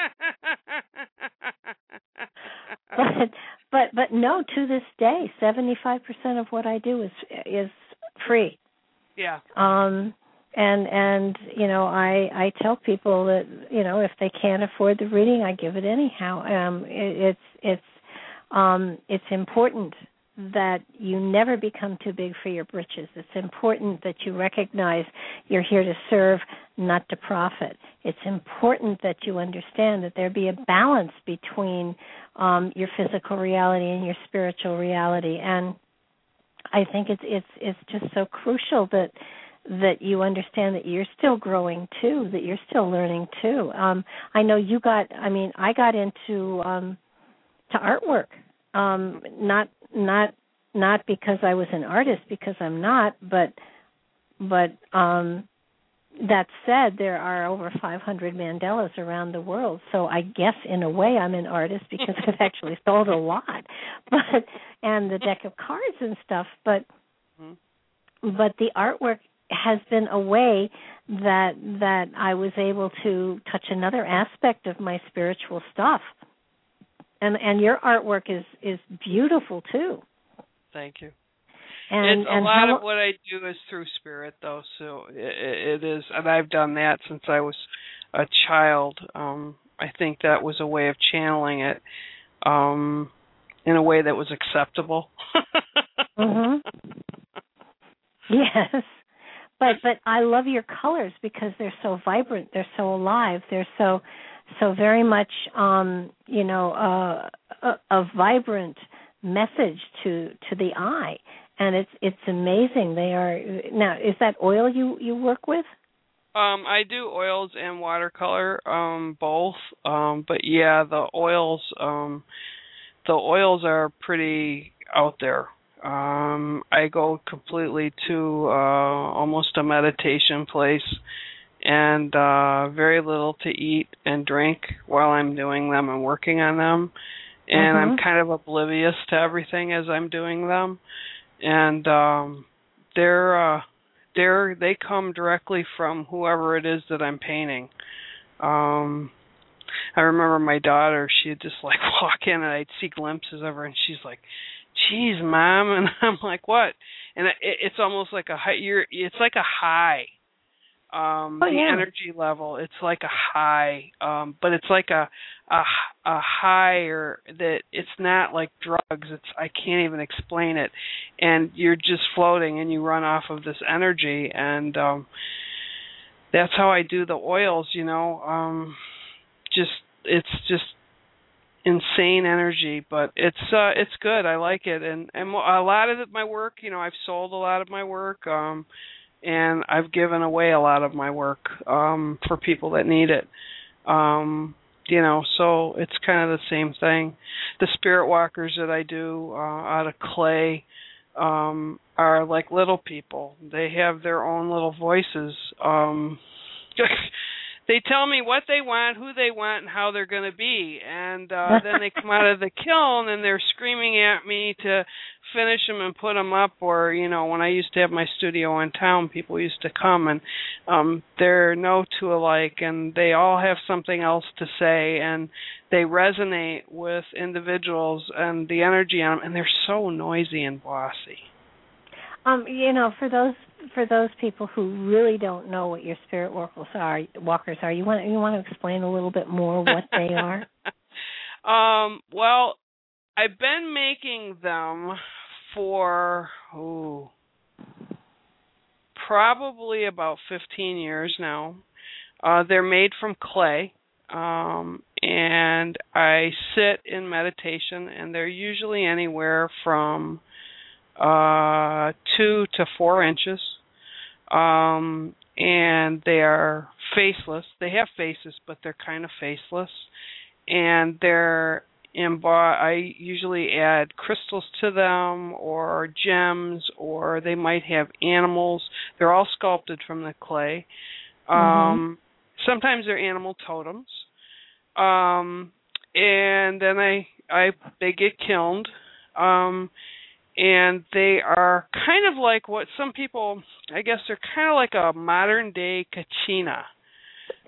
but but but no, to this day, seventy-five percent of what I do is is free. Yeah. Um and and you know, I I tell people that, you know, if they can't afford the reading, I give it anyhow. Um it, it's it's um it's important that you never become too big for your britches. It's important that you recognize you're here to serve, not to profit. It's important that you understand that there be a balance between um, your physical reality and your spiritual reality. And I think it's it's it's just so crucial that that you understand that you're still growing too, that you're still learning too. Um, I know you got. I mean, I got into um, to artwork. Um, not not not because I was an artist, because I'm not, but but um, that said, there are over five hundred Mandalas around the world. So I guess in a way I'm an artist because I've actually sold a lot, but and the deck of cards and stuff. But but the artwork has been a way that that I was able to touch another aspect of my spiritual stuff. And and your artwork is, is beautiful too. Thank you. And, it's a and lot how, of what I do is through spirit, though. So it, it is, and I've done that since I was a child. Um, I think that was a way of channeling it um, in a way that was acceptable. mm-hmm. Yes, but but I love your colors because they're so vibrant. They're so alive. They're so. So very much, um, you know, uh, a, a vibrant message to, to the eye, and it's it's amazing. They are now. Is that oil you, you work with? Um, I do oils and watercolor, um, both. Um, but yeah, the oils, um, the oils are pretty out there. Um, I go completely to uh, almost a meditation place. And uh, very little to eat and drink while I'm doing them and working on them. And mm-hmm. I'm kind of oblivious to everything as I'm doing them. And um, they're, uh, they're, they come directly from whoever it is that I'm painting. Um, I remember my daughter, she'd just like walk in and I'd see glimpses of her and she's like, geez, Mom. And I'm like, what? And it, it's almost like a high, you're, it's like a high. Um, oh, the yeah. energy level, it's like a high, um, but it's like a, a a higher that it's not like drugs. It's I can't even explain it, and you're just floating and you run off of this energy, and um, that's how I do the oils. You know, um, just it's just insane energy, but it's uh, it's good. I like it, and and a lot of my work, you know, I've sold a lot of my work. Um, And I've given away a lot of my work um, for people that need it. Um, you know, so it's kind of the same thing. The spirit walkers that I do uh, out of clay um, are like little people. They have their own little voices. Um, they tell me what they want, who they want, and how they're going to be. And uh, then they come out of the kiln and they're screaming at me to finish them and put them up. Or, you know, when I used to have my studio in town, people used to come and um, they're no two alike and they all have something else to say and they resonate with individuals and the energy on them. And they're so noisy and bossy. Um, you know, for those for those people who really don't know what your spirit walkers are, walkers are, you want you want to explain a little bit more what they are? um, well, I've been making them for oh, probably about fifteen years now. Uh, they're made from clay, um, and I sit in meditation, and they're usually anywhere from uh, two to four inches, um, and they are faceless. They have faces, but they're kind of faceless, and they're embo- I usually add crystals to them, or gems, or they might have animals. They're all sculpted from the clay. Um, mm-hmm. Sometimes they're animal totems, um, and then I, I they get kilned. Um, And they are kind of like what some people, I guess they're kind of like a modern day kachina.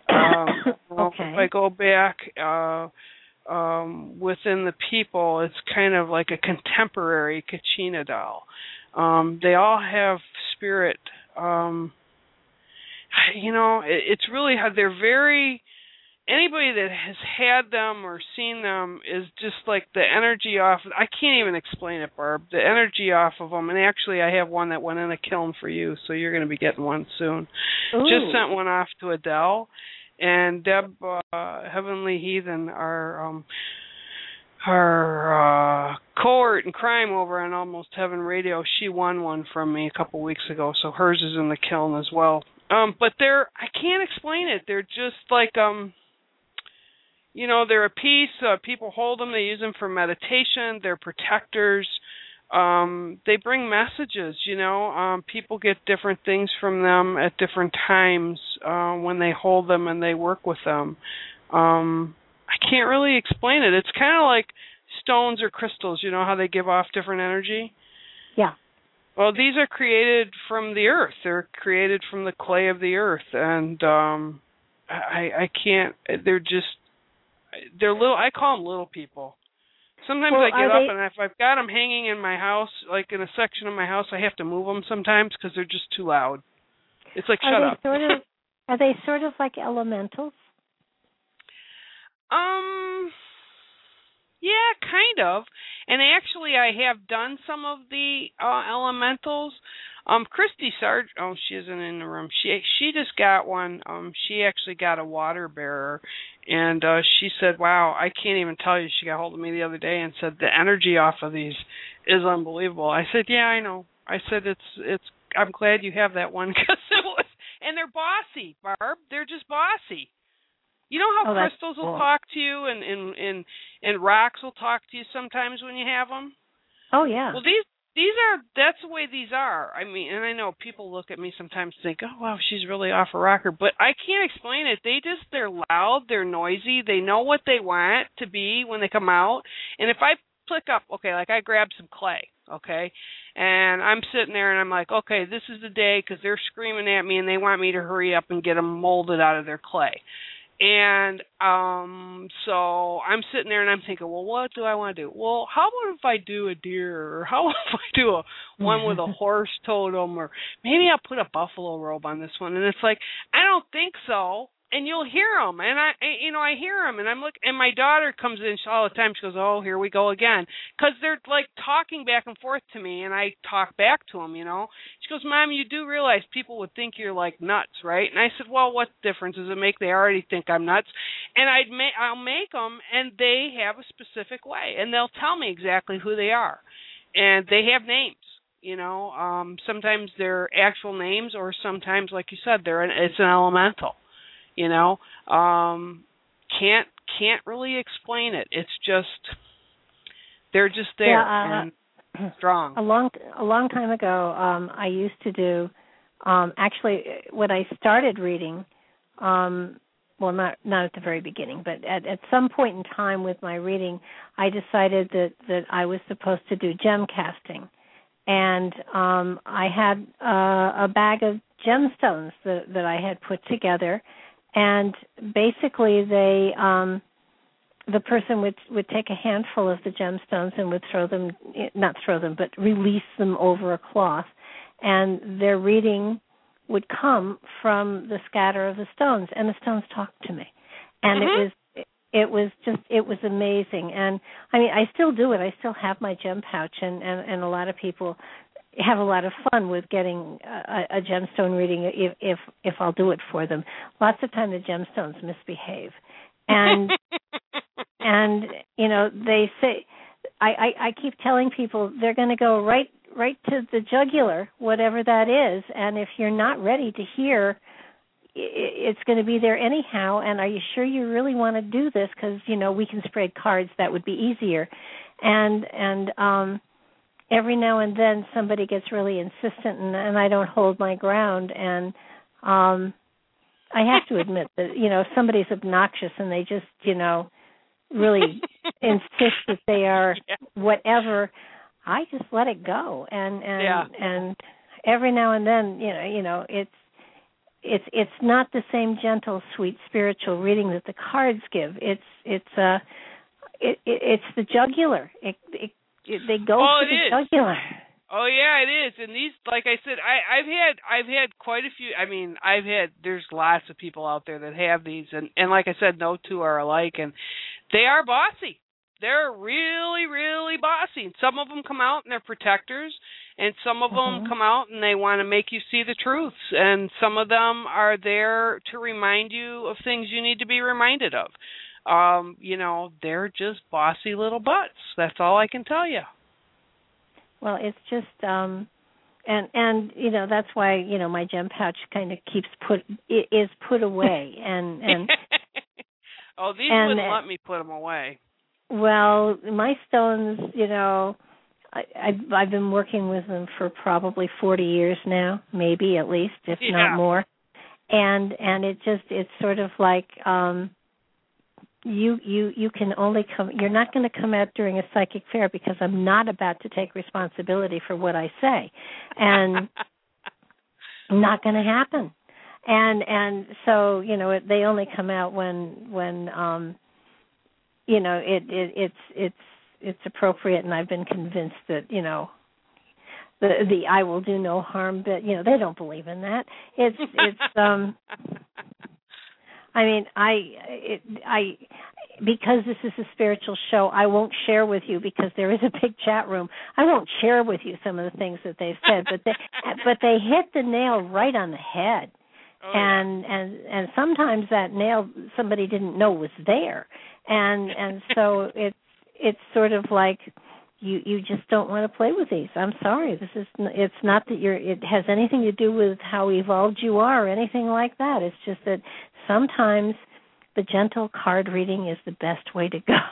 Um, well, okay. if I go back uh, um, within the people, it's kind of like a contemporary Kachina doll. Um, they all have spirit. Um, you know, it, it's really how they're very. Anybody that has had them or seen them is just like the energy off. I can't even explain it, Barb. The energy off of them. And actually, I have one that went in a kiln for you, so you're going to be getting one soon. Ooh. Just sent one off to Adele. And Deb, uh, Heavenly Heathen, our um, our uh, cohort in crime over on Almost Heaven Radio, she won one from me a couple weeks ago, so hers is in the kiln as well. Um, but they're, I can't explain it. They're just like, um, you know, they're a piece. Uh, people hold them. They use them for meditation. They're protectors. Um, they bring messages, you know. Um, people get different things from them at different times uh, when they hold them and they work with them. Um, I can't really explain it. It's kind of like stones or crystals, you know, how they give off different energy? Yeah. Well, these are created from the earth. They're created from the clay of the earth. And um, I, I can't, they're just, they're little, I call them little people. Sometimes well, I get up they... and if I've got them hanging in my house, like in a section of my house, I have to move them sometimes because they're just too loud. It's like, are shut they up. Sort of, are they sort of like elementals? Um, yeah, kind of. And actually, I have done some of the uh, elementals. Um, Christy Sarge, oh, she isn't in the room. She she just got one. Um, she actually got a water bearer, and uh, she said, "Wow, I can't even tell you." She got hold of me the other day and said the energy off of these is unbelievable. I said, "Yeah, I know." I said, "It's it's. I'm glad you have that one because it was." And they're bossy, Barb. They're just bossy. You know how oh, crystals cool. will talk to you, and and and and rocks will talk to you sometimes when you have them. Oh yeah. Well, these. These are, that's the way these are. I mean, and I know people look at me sometimes and think, oh, wow, she's really off a rocker. But I can't explain it. They just, they're loud, they're noisy, they know what they want to be when they come out. And if I pick up, okay, like I grab some clay, okay, and I'm sitting there and I'm like, okay, this is the day because they're screaming at me and they want me to hurry up and get them molded out of their clay. And um, so I'm sitting there and I'm thinking, well, what do I want to do? Well, how about if I do a deer, or how about if I do a one with a horse totem, or maybe I'll put a buffalo robe on this one? And it's like, I don't think so. And you'll hear them, and I, you know, I hear them, and I'm look, and my daughter comes in all the time. She goes, "Oh, here we go again," because they're like talking back and forth to me, and I talk back to them. You know, she goes, "Mom, you do realize people would think you're like nuts, right?" And I said, "Well, what difference does it make? They already think I'm nuts." And I'd make, I'll make them, and they have a specific way, and they'll tell me exactly who they are, and they have names. You know, um, sometimes they're actual names, or sometimes, like you said, they're an, it's an elemental. You know, um, can't can't really explain it. It's just they're just there yeah, uh, and strong. A long a long time ago, um, I used to do. Um, actually, when I started reading, um, well, not not at the very beginning, but at, at some point in time with my reading, I decided that that I was supposed to do gem casting, and um, I had uh, a bag of gemstones that that I had put together. And basically, they um, the person would would take a handful of the gemstones and would throw them, not throw them, but release them over a cloth, and their reading would come from the scatter of the stones, and the stones talked to me, and mm-hmm. it was it was just it was amazing. And I mean, I still do it. I still have my gem pouch, and and, and a lot of people have a lot of fun with getting a, a gemstone reading if, if if I'll do it for them. Lots of time the gemstones misbehave, and and you know they say I, I, I keep telling people they're going to go right right to the jugular, whatever that is, and if you're not ready to hear, it's going to be there anyhow. And are you sure you really want to do this? Because you know we can spread cards, that would be easier, and and um. Every now and then somebody gets really insistent, and, and I don't hold my ground. And um, I have to admit that, you know, if somebody's obnoxious and they just, you know, really insist that they are yeah. whatever, I just let it go. And and yeah. and every now and then, you know, you know, it's it's it's not the same gentle, sweet, spiritual reading that the cards give. It's it's uh it, it it's the jugular. It, it, it they go oh, for it the is. jugular. Oh yeah, it is. And these, like I said, I, I've had I've had quite a few. I mean, I've had there's lots of people out there that have these, and and like I said, no two are alike, and they are bossy. They're really, really bossy. And some of them come out and they're protectors, and some of Mm-hmm. them come out and they want to make you see the truths, and some of them are there to remind you of things you need to be reminded of. Um, you know, they're just bossy little butts. That's all I can tell you. Well, it's just, um, and and you know that's why you know my gem pouch kind of keeps put is put away, and and oh, these and, wouldn't let me put them away. Well, my stones, you know, I, I've I've been working with them for probably forty years now, maybe at least, if yeah. not more, and and it just it's sort of like. Um, You you you can only come. You're not going to come out during a psychic fair because I'm not about to take responsibility for what I say, and not going to happen. And and so you know it, they only come out when when um, you know it, it it's it's it's appropriate, and I've been convinced that you know the the I will do no harm bit. You know they don't believe in that. It's it's um. I mean, I, it, I, because this is a spiritual show, I won't share with you because there is a big chat room. I won't share with you some of the things that they've said, but they, but they hit the nail right on the head, oh, and yeah. and and sometimes that nail somebody didn't know was there, and and so it's it's sort of like. You you just don't want to play with these. I'm sorry. This is it's not that you're. It has anything to do with how evolved you are or anything like that. It's just that sometimes the gentle card reading is the best way to go.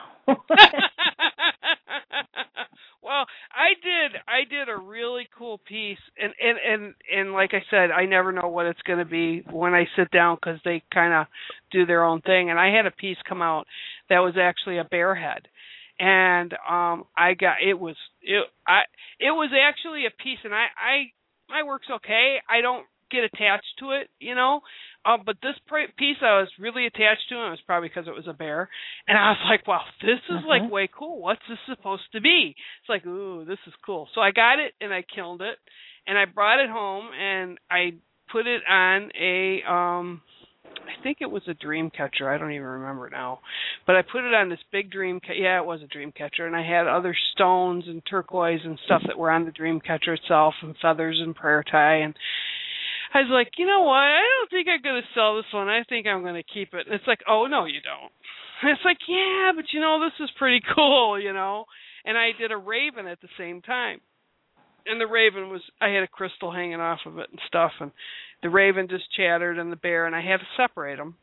Well, I did I did a really cool piece, and and and, and like I said, I never know what it's going to be when I sit down because they kind of do their own thing. And I had a piece come out that was actually a bear head. And um, I got it was it I it was actually a piece, and I I my work's okay. I don't get attached to it, you know. Uh, but this piece I was really attached to, and it was probably because it was a bear. And I was like, wow, this is uh-huh. like way cool. What's this supposed to be? It's like, ooh, this is cool. So I got it and I killed it, and I brought it home and I put it on a um. I think it was a dream catcher. I don't even remember now. But I put it on this big dream ca- yeah, it was a dream catcher, and I had other stones and turquoise and stuff that were on the dream catcher itself, and feathers and prayer tie, and I was like, you know what? I don't think I'm going to sell this one. I think I'm going to keep it. And it's like, oh, no, you don't. And it's like, yeah, but you know, this is pretty cool, you know. And I did a raven at the same time. And the raven was, I had a crystal hanging off of it and stuff, and the raven just chattered and the bear, and I had to separate them.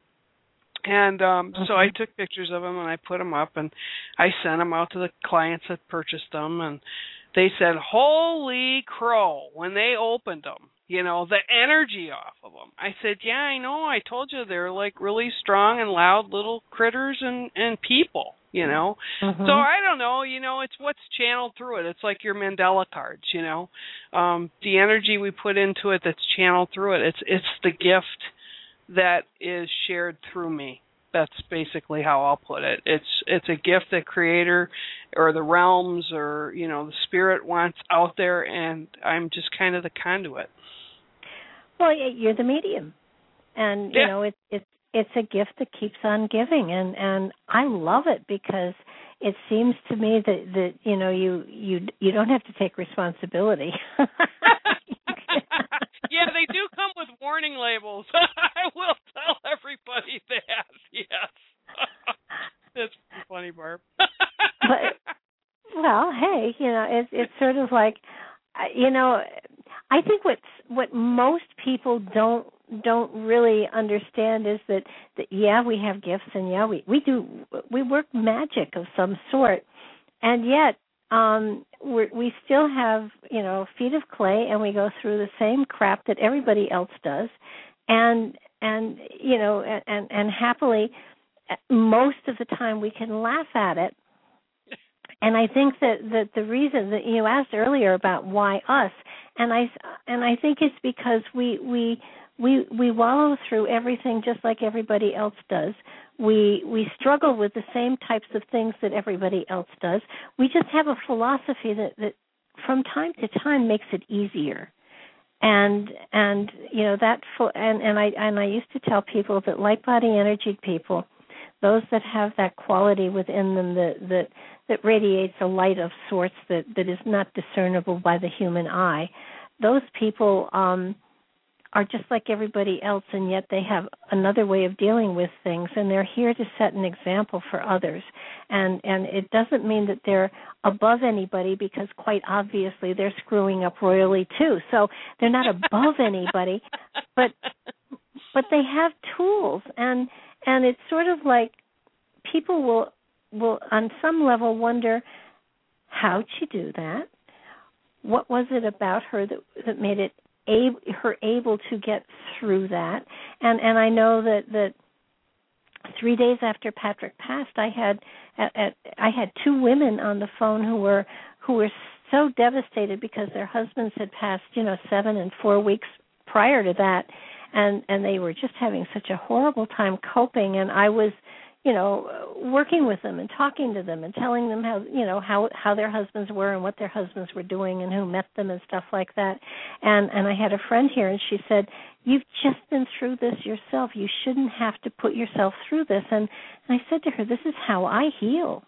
And um, mm-hmm. so I took pictures of them and I put them up, and I sent them out to the clients that purchased them, and they said, holy crow, when they opened them, you know, the energy off of them. I said, yeah, I know, I told you they're like really strong and loud little critters and, and people, you know. Mm-hmm. So I don't know, you know, it's what's channeled through it. It's like your Mandela cards, you know. Um, the energy we put into it that's channeled through it, it's it's the gift that is shared through me. That's basically how I'll put it. It's it's a gift that Creator or the realms or, you know, the spirit wants out there, and I'm just kind of the conduit. Well, you're the medium, and yeah. you know it's it's it's a gift that keeps on giving, and and I love it because it seems to me that that you know you you you don't have to take responsibility. Yeah, they do come with warning labels. I will tell everybody that. Yes, that's funny, Barb. But well, hey, you know, it's it's sort of like, you know, I think what what most people don't don't really understand is that, that yeah, we have gifts, and yeah, we we do we work magic of some sort, and yet um, we we still have, you know, feet of clay, and we go through the same crap that everybody else does, and and you know, and and happily, most of the time we can laugh at it. And I think that, that the reason that you asked earlier about why us, and I and I think it's because we we we we wallow through everything just like everybody else does. We we struggle with the same types of things that everybody else does. We just have a philosophy that, that from time to time makes it easier. And and you know that and and I and I used to tell people that light body energy people, those that have that quality within them that that, that radiates a light of sorts that, that is not discernible by the human eye, those people um, are just like everybody else, and yet they have another way of dealing with things, and they're here to set an example for others. And and it doesn't mean that they're above anybody, because quite obviously they're screwing up royally too. So they're not above anybody, but but they have tools, and and it's sort of like people will will on some level wonder, how'd she do that? What was it about her that that made it able, her able to get through that? And and I know that, that three days after Patrick passed, I had at, at, I had two women on the phone who were who were so devastated because their husbands had passed, you know, seven and four weeks prior to that, and and they were just having such a horrible time coping. And I was, you know, working with them and talking to them and telling them how, you know, how, how their husbands were and what their husbands were doing and who met them and stuff like that. And and I had a friend here, and she said, "You've just been through this yourself. You shouldn't have to put yourself through this." And, and I said to her, "This is how I heal."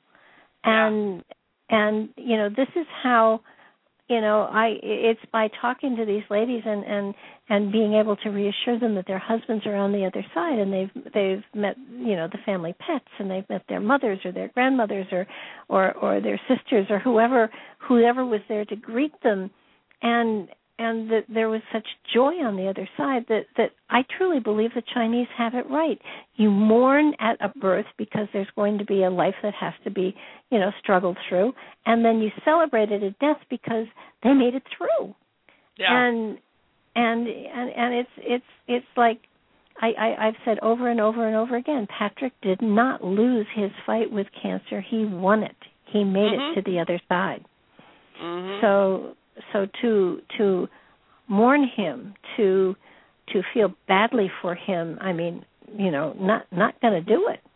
And and you know, this is how, you know, I it's by talking to these ladies and, and, and being able to reassure them that their husbands are on the other side, and they've they've met, you know, the family pets, and they've met their mothers or their grandmothers or or, or their sisters or whoever whoever was there to greet them, and and that there was such joy on the other side that, that I truly believe the Chinese have it right. You mourn at a birth because there's going to be a life that has to be, you know, struggled through, and then you celebrate it at death because they made it through. Yeah. And and and and it's it's it's like I, I I've said over and over and over again, Patrick did not lose his fight with cancer. He won it. He made mm-hmm. it to the other side. Mm-hmm. So so to to mourn him, to to feel badly for him, I mean, you know, not not going to do it.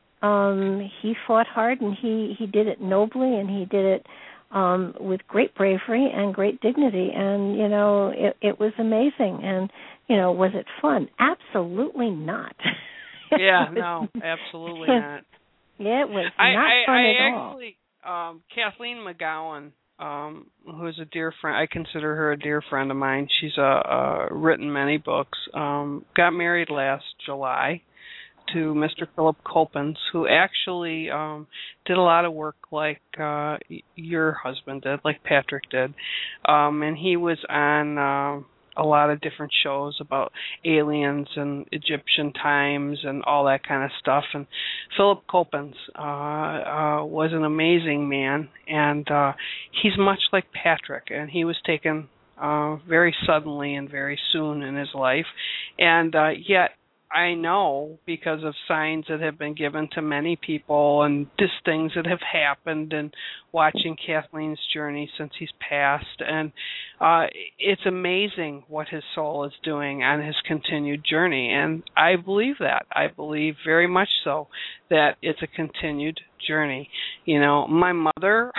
Um, he fought hard, and he, he did it nobly, and he did it um, with great bravery and great dignity. And, you know, it, it was amazing. And, you know, was it fun? Absolutely not. Yeah, no, absolutely not. Yeah, it was I, not I, fun I at actually, all. Um, Kathleen McGowan, um, who's a dear friend, I consider her a dear friend of mine. She's uh, uh, written many books. Um, got married last July to Mister Philip Coppens, who actually um, did a lot of work like uh, your husband did, like Patrick did. Um, and he was on uh, a lot of different shows about aliens and Egyptian times and all that kind of stuff. And Philip Coppens uh, uh, was an amazing man, and uh, he's much like Patrick, and he was taken uh, very suddenly and very soon in his life. And uh, yet, I know, because of signs that have been given to many people and just things that have happened, and watching Kathleen's journey since he's passed. And uh, it's amazing what his soul is doing on his continued journey. And I believe that. I believe very much so that it's a continued journey. You know, my mother,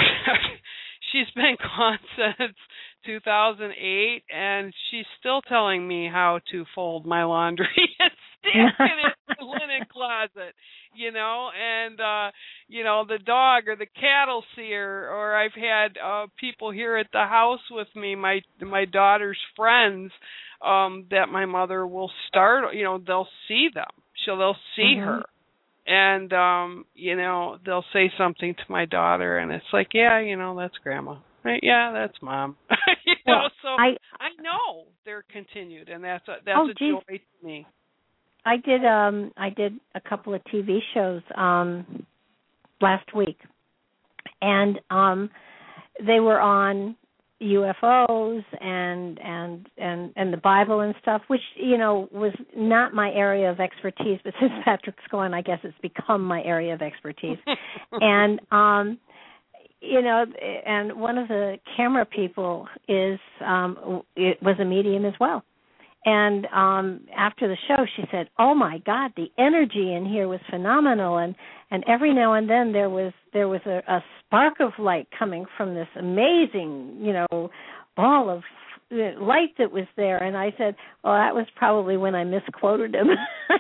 she's been gone since two thousand eight, and she's still telling me how to fold my laundry and stick it in the linen closet, you know, and, uh, you know, the dog or the cat will see her, or I've had uh, people here at the house with me, my my daughter's friends, um, that my mother will start, you know, they'll see them. She'll, they'll see mm-hmm. her. And, um, you know, they'll say something to my daughter, and it's like, yeah, you know, that's Grandma. Right? Yeah, that's Mom. you well, know, so I, I know they're continued, and that's a, that's oh, a geez. joy to me. I did um I did a couple of T V shows um last week, and um they were on U F Os and and and and the Bible and stuff, which, you know, was not my area of expertise, but since Patrick's gone, I guess it's become my area of expertise. and um you know, and one of the camera people is um it was a medium as well. and um, after the show, she said, "Oh my God, the energy in here was phenomenal." And, and every now and then there was there was a, a spark of light coming from this amazing, you know, ball of light that was there. And I said, "Well, that was probably when I misquoted him."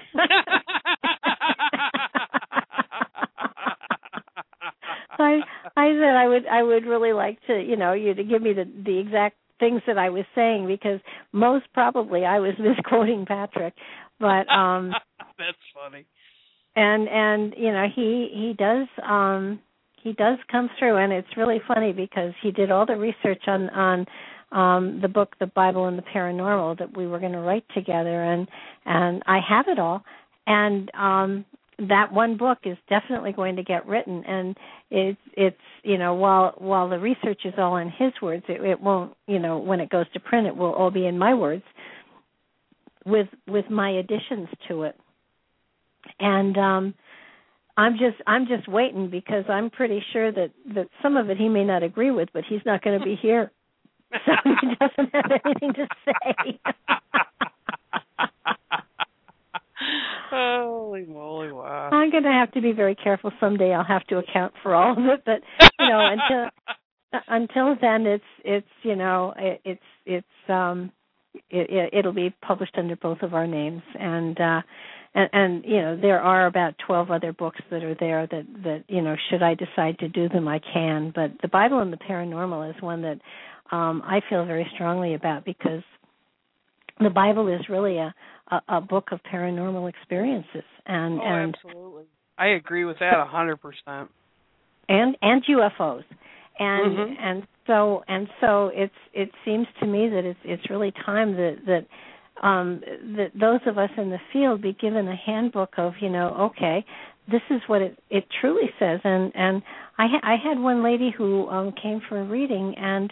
I I said I would I would really like to, you know, you to give me the the exact things that I was saying, because most probably I was misquoting Patrick. But um that's funny. And and you know, he he does um he does come through, and it's really funny because he did all the research on on um the book The Bible and the Paranormal that we were going to write together, and and I have it all. And um that one book is definitely going to get written, and it's it's you know while while the research is all in his words, it, it won't, you know when it goes to print, it will all be in my words with with my additions to it. And um, I'm just I'm just waiting, because I'm pretty sure that, that some of it he may not agree with, but he's not going to be here, so he doesn't have anything to say. Holy moly, wow. I'm going to have to be very careful. Someday I'll have to account for all of it, but you know, until until then, it's it's you know it, it's it's um it, it, it'll be published under both of our names, and uh, and and you know there are about twelve other books that are there that that you know should I decide to do them, I can. But The Bible and the Paranormal is one that um, I feel very strongly about, because the Bible is really a A, a book of paranormal experiences, and oh, and absolutely, I agree with that a hundred percent. And and U F Os, and mm-hmm. and so and so it's it seems to me that it's it's really time that that um, that those of us in the field be given a handbook of, you know okay, this is what it, it truly says. And and I ha- I had one lady who um, came for a reading, and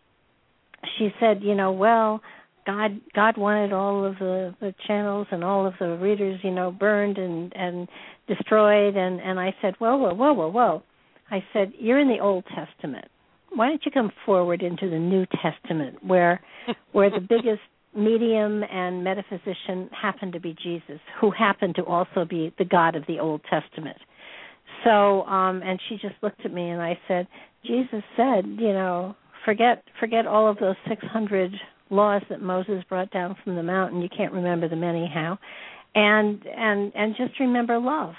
she said, you know well. God God wanted all of the, the channels and all of the readers, you know, burned and, and destroyed. And, and I said, whoa, whoa, whoa, whoa, whoa. I said, you're in the Old Testament. Why don't you come forward into the New Testament, where where the biggest medium and metaphysician happened to be Jesus, who happened to also be the God of the Old Testament. So, um, and she just looked at me, and I said, Jesus said, you know, forget forget all of those six hundred laws that Moses brought down from the mountain. You can't remember them anyhow, and and and just remember love.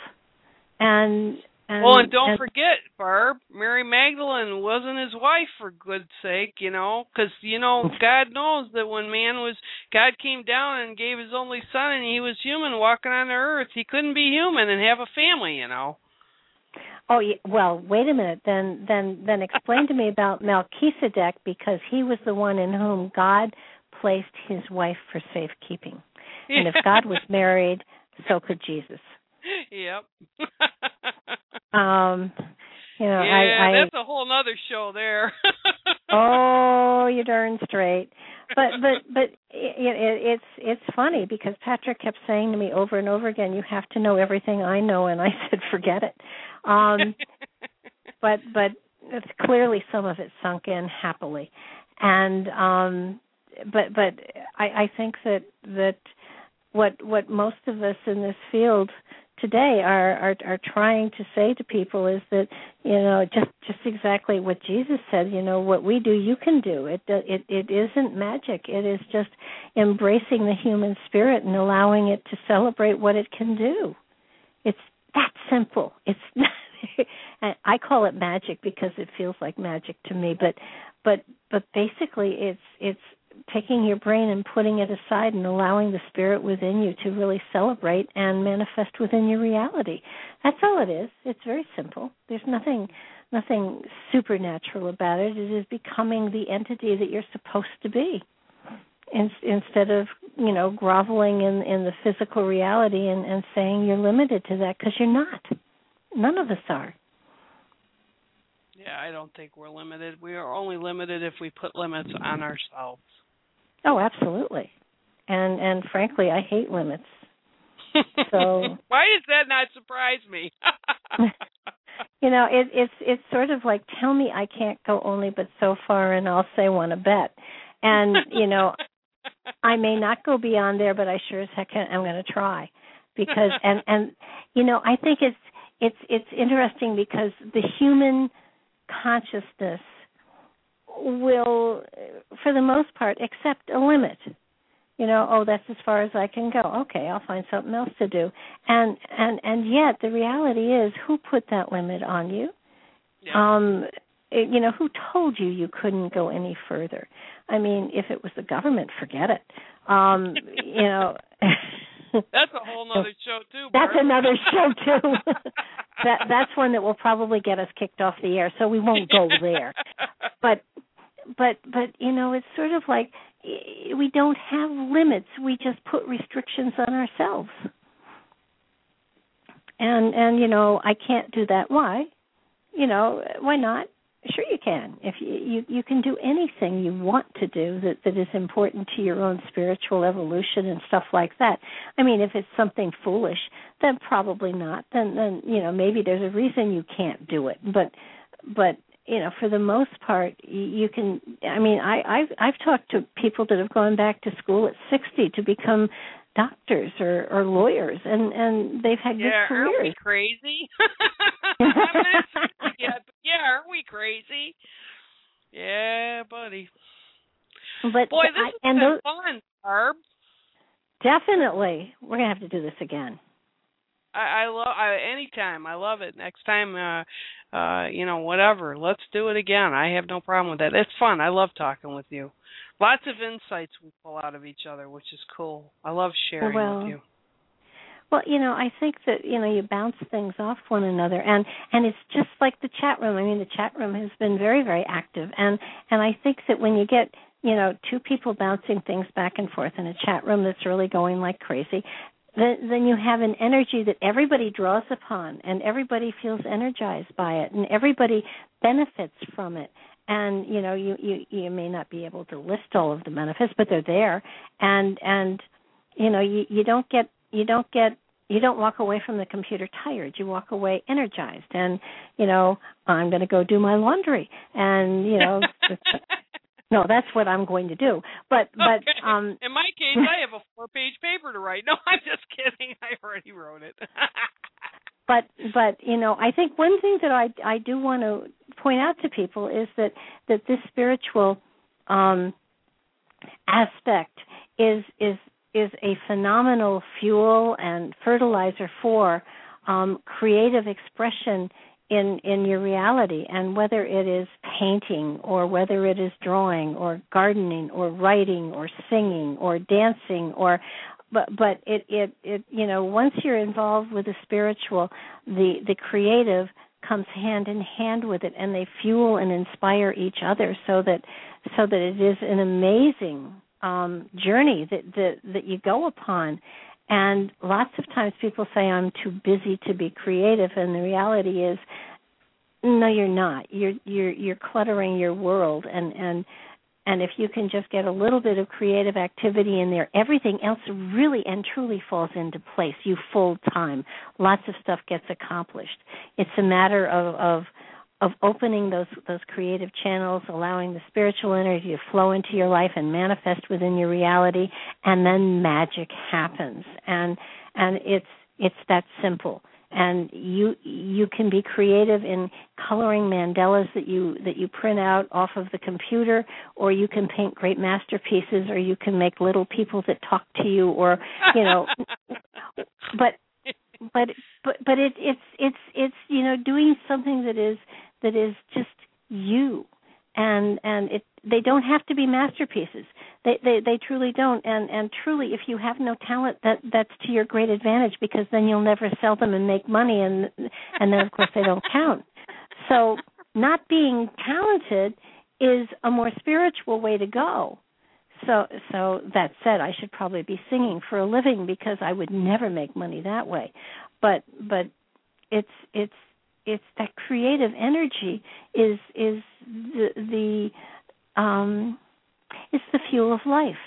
And, and well, and don't and, forget, Barb, Mary Magdalene wasn't his wife, for good's sake, you know, because you know God knows that when man was God came down and gave his only son, and he was human walking on the earth, he couldn't be human and have a family, you know. Oh, well, wait a minute. Then, then, then explain to me about Melchizedek, because he was the one in whom God placed his wife for safekeeping. Yeah. And if God was married, so could Jesus. Yep. um, you know, yeah, I, I, that's a whole other show there. Oh, you're darn straight. But but but it, it, it's it's funny, because Patrick kept saying to me over and over again, "You have to know everything I know," and I said, "Forget it." Um, but but it's clearly some of it sunk in happily, and um, but but I, I think that that what what most of us in this field today are, are are trying to say to people is that, you know, just just exactly what Jesus said. You know, what we do, you can do. It it it isn't magic. It is just embracing the human spirit and allowing it to celebrate what it can do. It's that simple. It's not, I call it magic because it feels like magic to me. But but but basically, it's it's taking your brain and putting it aside and allowing the spirit within you to really celebrate and manifest within your reality. That's all it is. It's very simple. There's nothing nothing supernatural about it. It is becoming the entity that you're supposed to be, in, instead of, you know, groveling in, in the physical reality and, and saying you're limited to that, because you're not. None of us are. Yeah, I don't think we're limited. We are only limited if we put limits on ourselves. Oh, absolutely. And and frankly, I hate limits. So why does that not surprise me? You know, it, it's it's sort of like, tell me I can't go only but so far, and I'll say want to bet. And you know, I may not go beyond there, but I sure as heck am going to try. Because and and you know, I think it's it's it's interesting because the human consciousness will, for the most part, accept a limit. You know, oh, that's as far as I can go. Okay, I'll find something else to do. And and and yet the reality is, who put that limit on you? Yeah. Um, it, you know, who told you you couldn't go any further? I mean, if it was the government, forget it. Um, you know. That's a whole other show too. That's Barb. another show too. that that's one that will probably get us kicked off the air, so we won't go there. But but but you know, it's sort of like we don't have limits. We just put restrictions on ourselves. And and you know, I can't do that. Why? You know, why not? Sure you can. If you, you you can do anything you want to do that, that is important to your own spiritual evolution and stuff like that. I mean, if it's something foolish, then probably not. Then then you know, maybe there's a reason you can't do it. But but you know, for the most part, you, you can. I mean, I I've I've talked to people that have gone back to school at sixty to become doctors or, or lawyers, and, and they've had yeah, good careers. Are we crazy? I'm not sixty yet, but yeah, are we crazy? Yeah, buddy. But boy, this I, has and been those, fun, Barb. Definitely, we're gonna have to do this again. I, I love I, anytime. I love it. Next time, uh, uh, you know, whatever. Let's do it again. I have no problem with that. It's fun. I love talking with you. Lots of insights we pull out of each other, which is cool. I love sharing well, with you. Well, you know, I think that, you know, you bounce things off one another, and, and it's just like the chat room. I mean, the chat room has been very, very active, and, and I think that when you get, you know, two people bouncing things back and forth in a chat room that's really going like crazy, then, then you have an energy that everybody draws upon, and everybody feels energized by it, and everybody benefits from it. And, you know, you, you, you may not be able to list all of the benefits, but they're there. And, and you know, you, you don't get, you don't get, you don't walk away from the computer tired. You walk away energized. And, you know, I'm going to go do my laundry. And, you know, no, that's what I'm going to do. But, but, okay. um, in my case, I have a four-page paper to write. No, I'm just kidding. I already wrote it. But, but you know, I think one thing that I, I do want to point out to people is that, that this spiritual um, aspect is is is a phenomenal fuel and fertilizer for um, creative expression in, in your reality. And whether it is painting or whether it is drawing or gardening or writing or singing or dancing or But but it, it, it you know, once you're involved with the spiritual, the, the creative comes hand in hand with it, and they fuel and inspire each other so that so that it is an amazing um, journey that, that that you go upon. And lots of times people say, I'm too busy to be creative, and the reality is, no, you're not. You're you're you're cluttering your world, and and And if you can just get a little bit of creative activity in there, everything else really and truly falls into place. You full time. Lots of stuff gets accomplished. It's a matter of, of of opening those those creative channels, allowing the spiritual energy to flow into your life and manifest within your reality, and then magic happens. And and it's it's that simple. And you you can be creative in coloring mandalas that you that you print out off of the computer, or you can paint great masterpieces, or you can make little people that talk to you, or you know, but but but but it, it's it's it's you know, doing something that is that is just you, and and it they don't have to be masterpieces. They, they they truly don't, and and truly, if you have no talent, that that's to your great advantage, because then you'll never sell them and make money, and and then of course they don't count. So not being talented is a more spiritual way to go. So so that said, I should probably be singing for a living, because I would never make money that way. But but it's it's it's that creative energy is is the the um it's the fuel of life.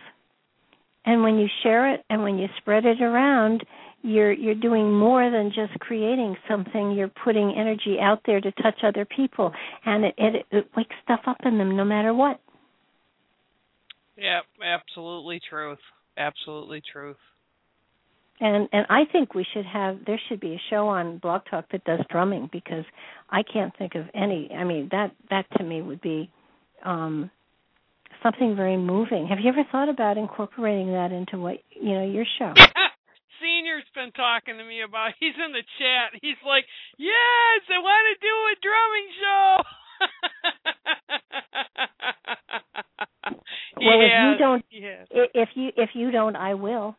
And when you share it and when you spread it around, you're you're doing more than just creating something. You're putting energy out there to touch other people, and it, it, it wakes stuff up in them no matter what. Yep, absolutely truth. Absolutely truth. And and I think we should have there should be a show on Blog Talk that does drumming, because I can't think of any. I mean, that that to me would be um, something very moving. Have you ever thought about incorporating that into what you know your show? Yeah. Senior's been talking to me about. He's in the chat. He's like, "Yes, I want to do a drumming show." Well, yes, if you don't, yes. if you if you don't, I will.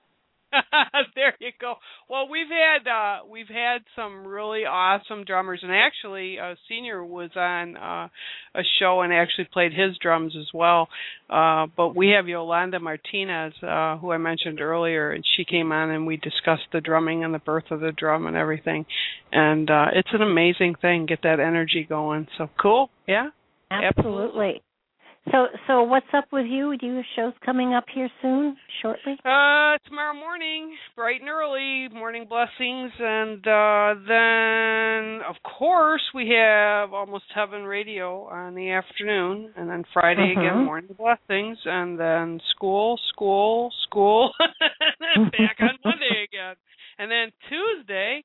There you go. Well, we've had uh, we've had some really awesome drummers, and actually, uh, Senior was on uh, a show and actually played his drums as well. Uh, but we have Yolanda Martinez, uh, who I mentioned earlier, and she came on and we discussed the drumming and the birth of the drum and everything. And uh, it's an amazing thing. Get that energy going. So cool. Yeah. Absolutely. Absolutely. So, so what's up with you? Do you have shows coming up here soon, shortly? Uh, tomorrow morning, bright and early, morning blessings, and uh, then, of course, we have Almost Heaven Radio on the afternoon, and then Friday uh-huh. again, morning blessings, and then school, school, school, and then back on Monday again, and then Tuesday,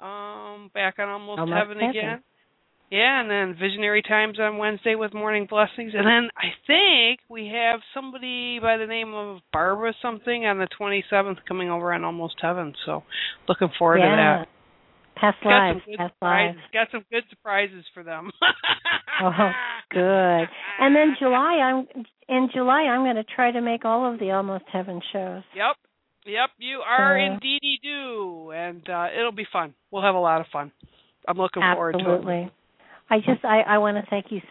um, back on Almost, Almost Heaven, Heaven again. Yeah, and then Visionary Times on Wednesday with Morning Blessings. And then I think we have somebody by the name of Barbara something on the twenty-seventh coming over on Almost Heaven. So looking forward yeah. to that. Past lives. Past lives. Got some good surprises for them. Oh, good. And then July, I'm in July. I'm going to try to make all of the Almost Heaven shows. Yep, yep. You are so, indeedy do, and uh, it'll be fun. We'll have a lot of fun. I'm looking absolutely. forward to it. Absolutely. I just I, I want to thank you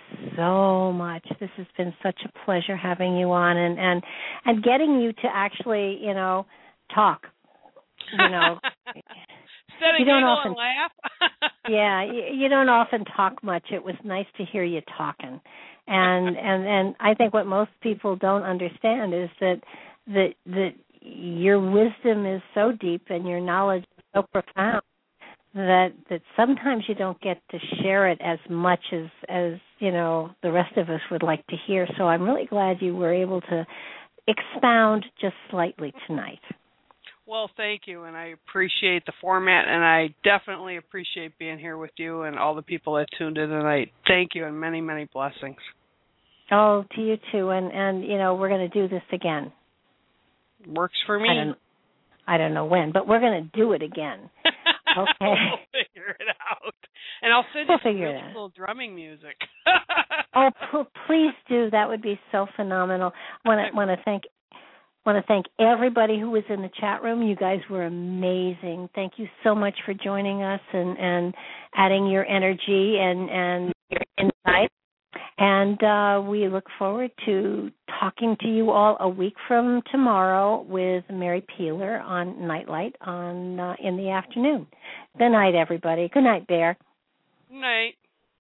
so much. This has been such a pleasure having you on and, and, and getting you to actually, you know, talk. You know, instead of you don't giggle often and laugh. Yeah, you, you don't often talk much. It was nice to hear you talking. And and and I think what most people don't understand is that that that your wisdom is so deep and your knowledge is so profound that that sometimes you don't get to share it as much as, as, you know, the rest of us would like to hear. So I'm really glad you were able to expound just slightly tonight. Well, thank you, and I appreciate the format, and I definitely appreciate being here with you and all the people that tuned in tonight. Thank you, and many, many blessings. Oh, to you too, and, and you know, we're going to do this again. Works for me. I don't, I don't know when, but we're going to do it again. Okay. We'll figure it out. And I'll send we'll you some really cool drumming music. Oh, p- please do. That would be so phenomenal. I want to want to thank want to thank everybody who was in the chat room. You guys were amazing. Thank you so much for joining us and, and adding your energy and, and your insight. And uh, we look forward to talking to you all a week from tomorrow with Mary Peeler on Nightlight on uh, in the afternoon. Good night, everybody. Good night, Bear. Good night.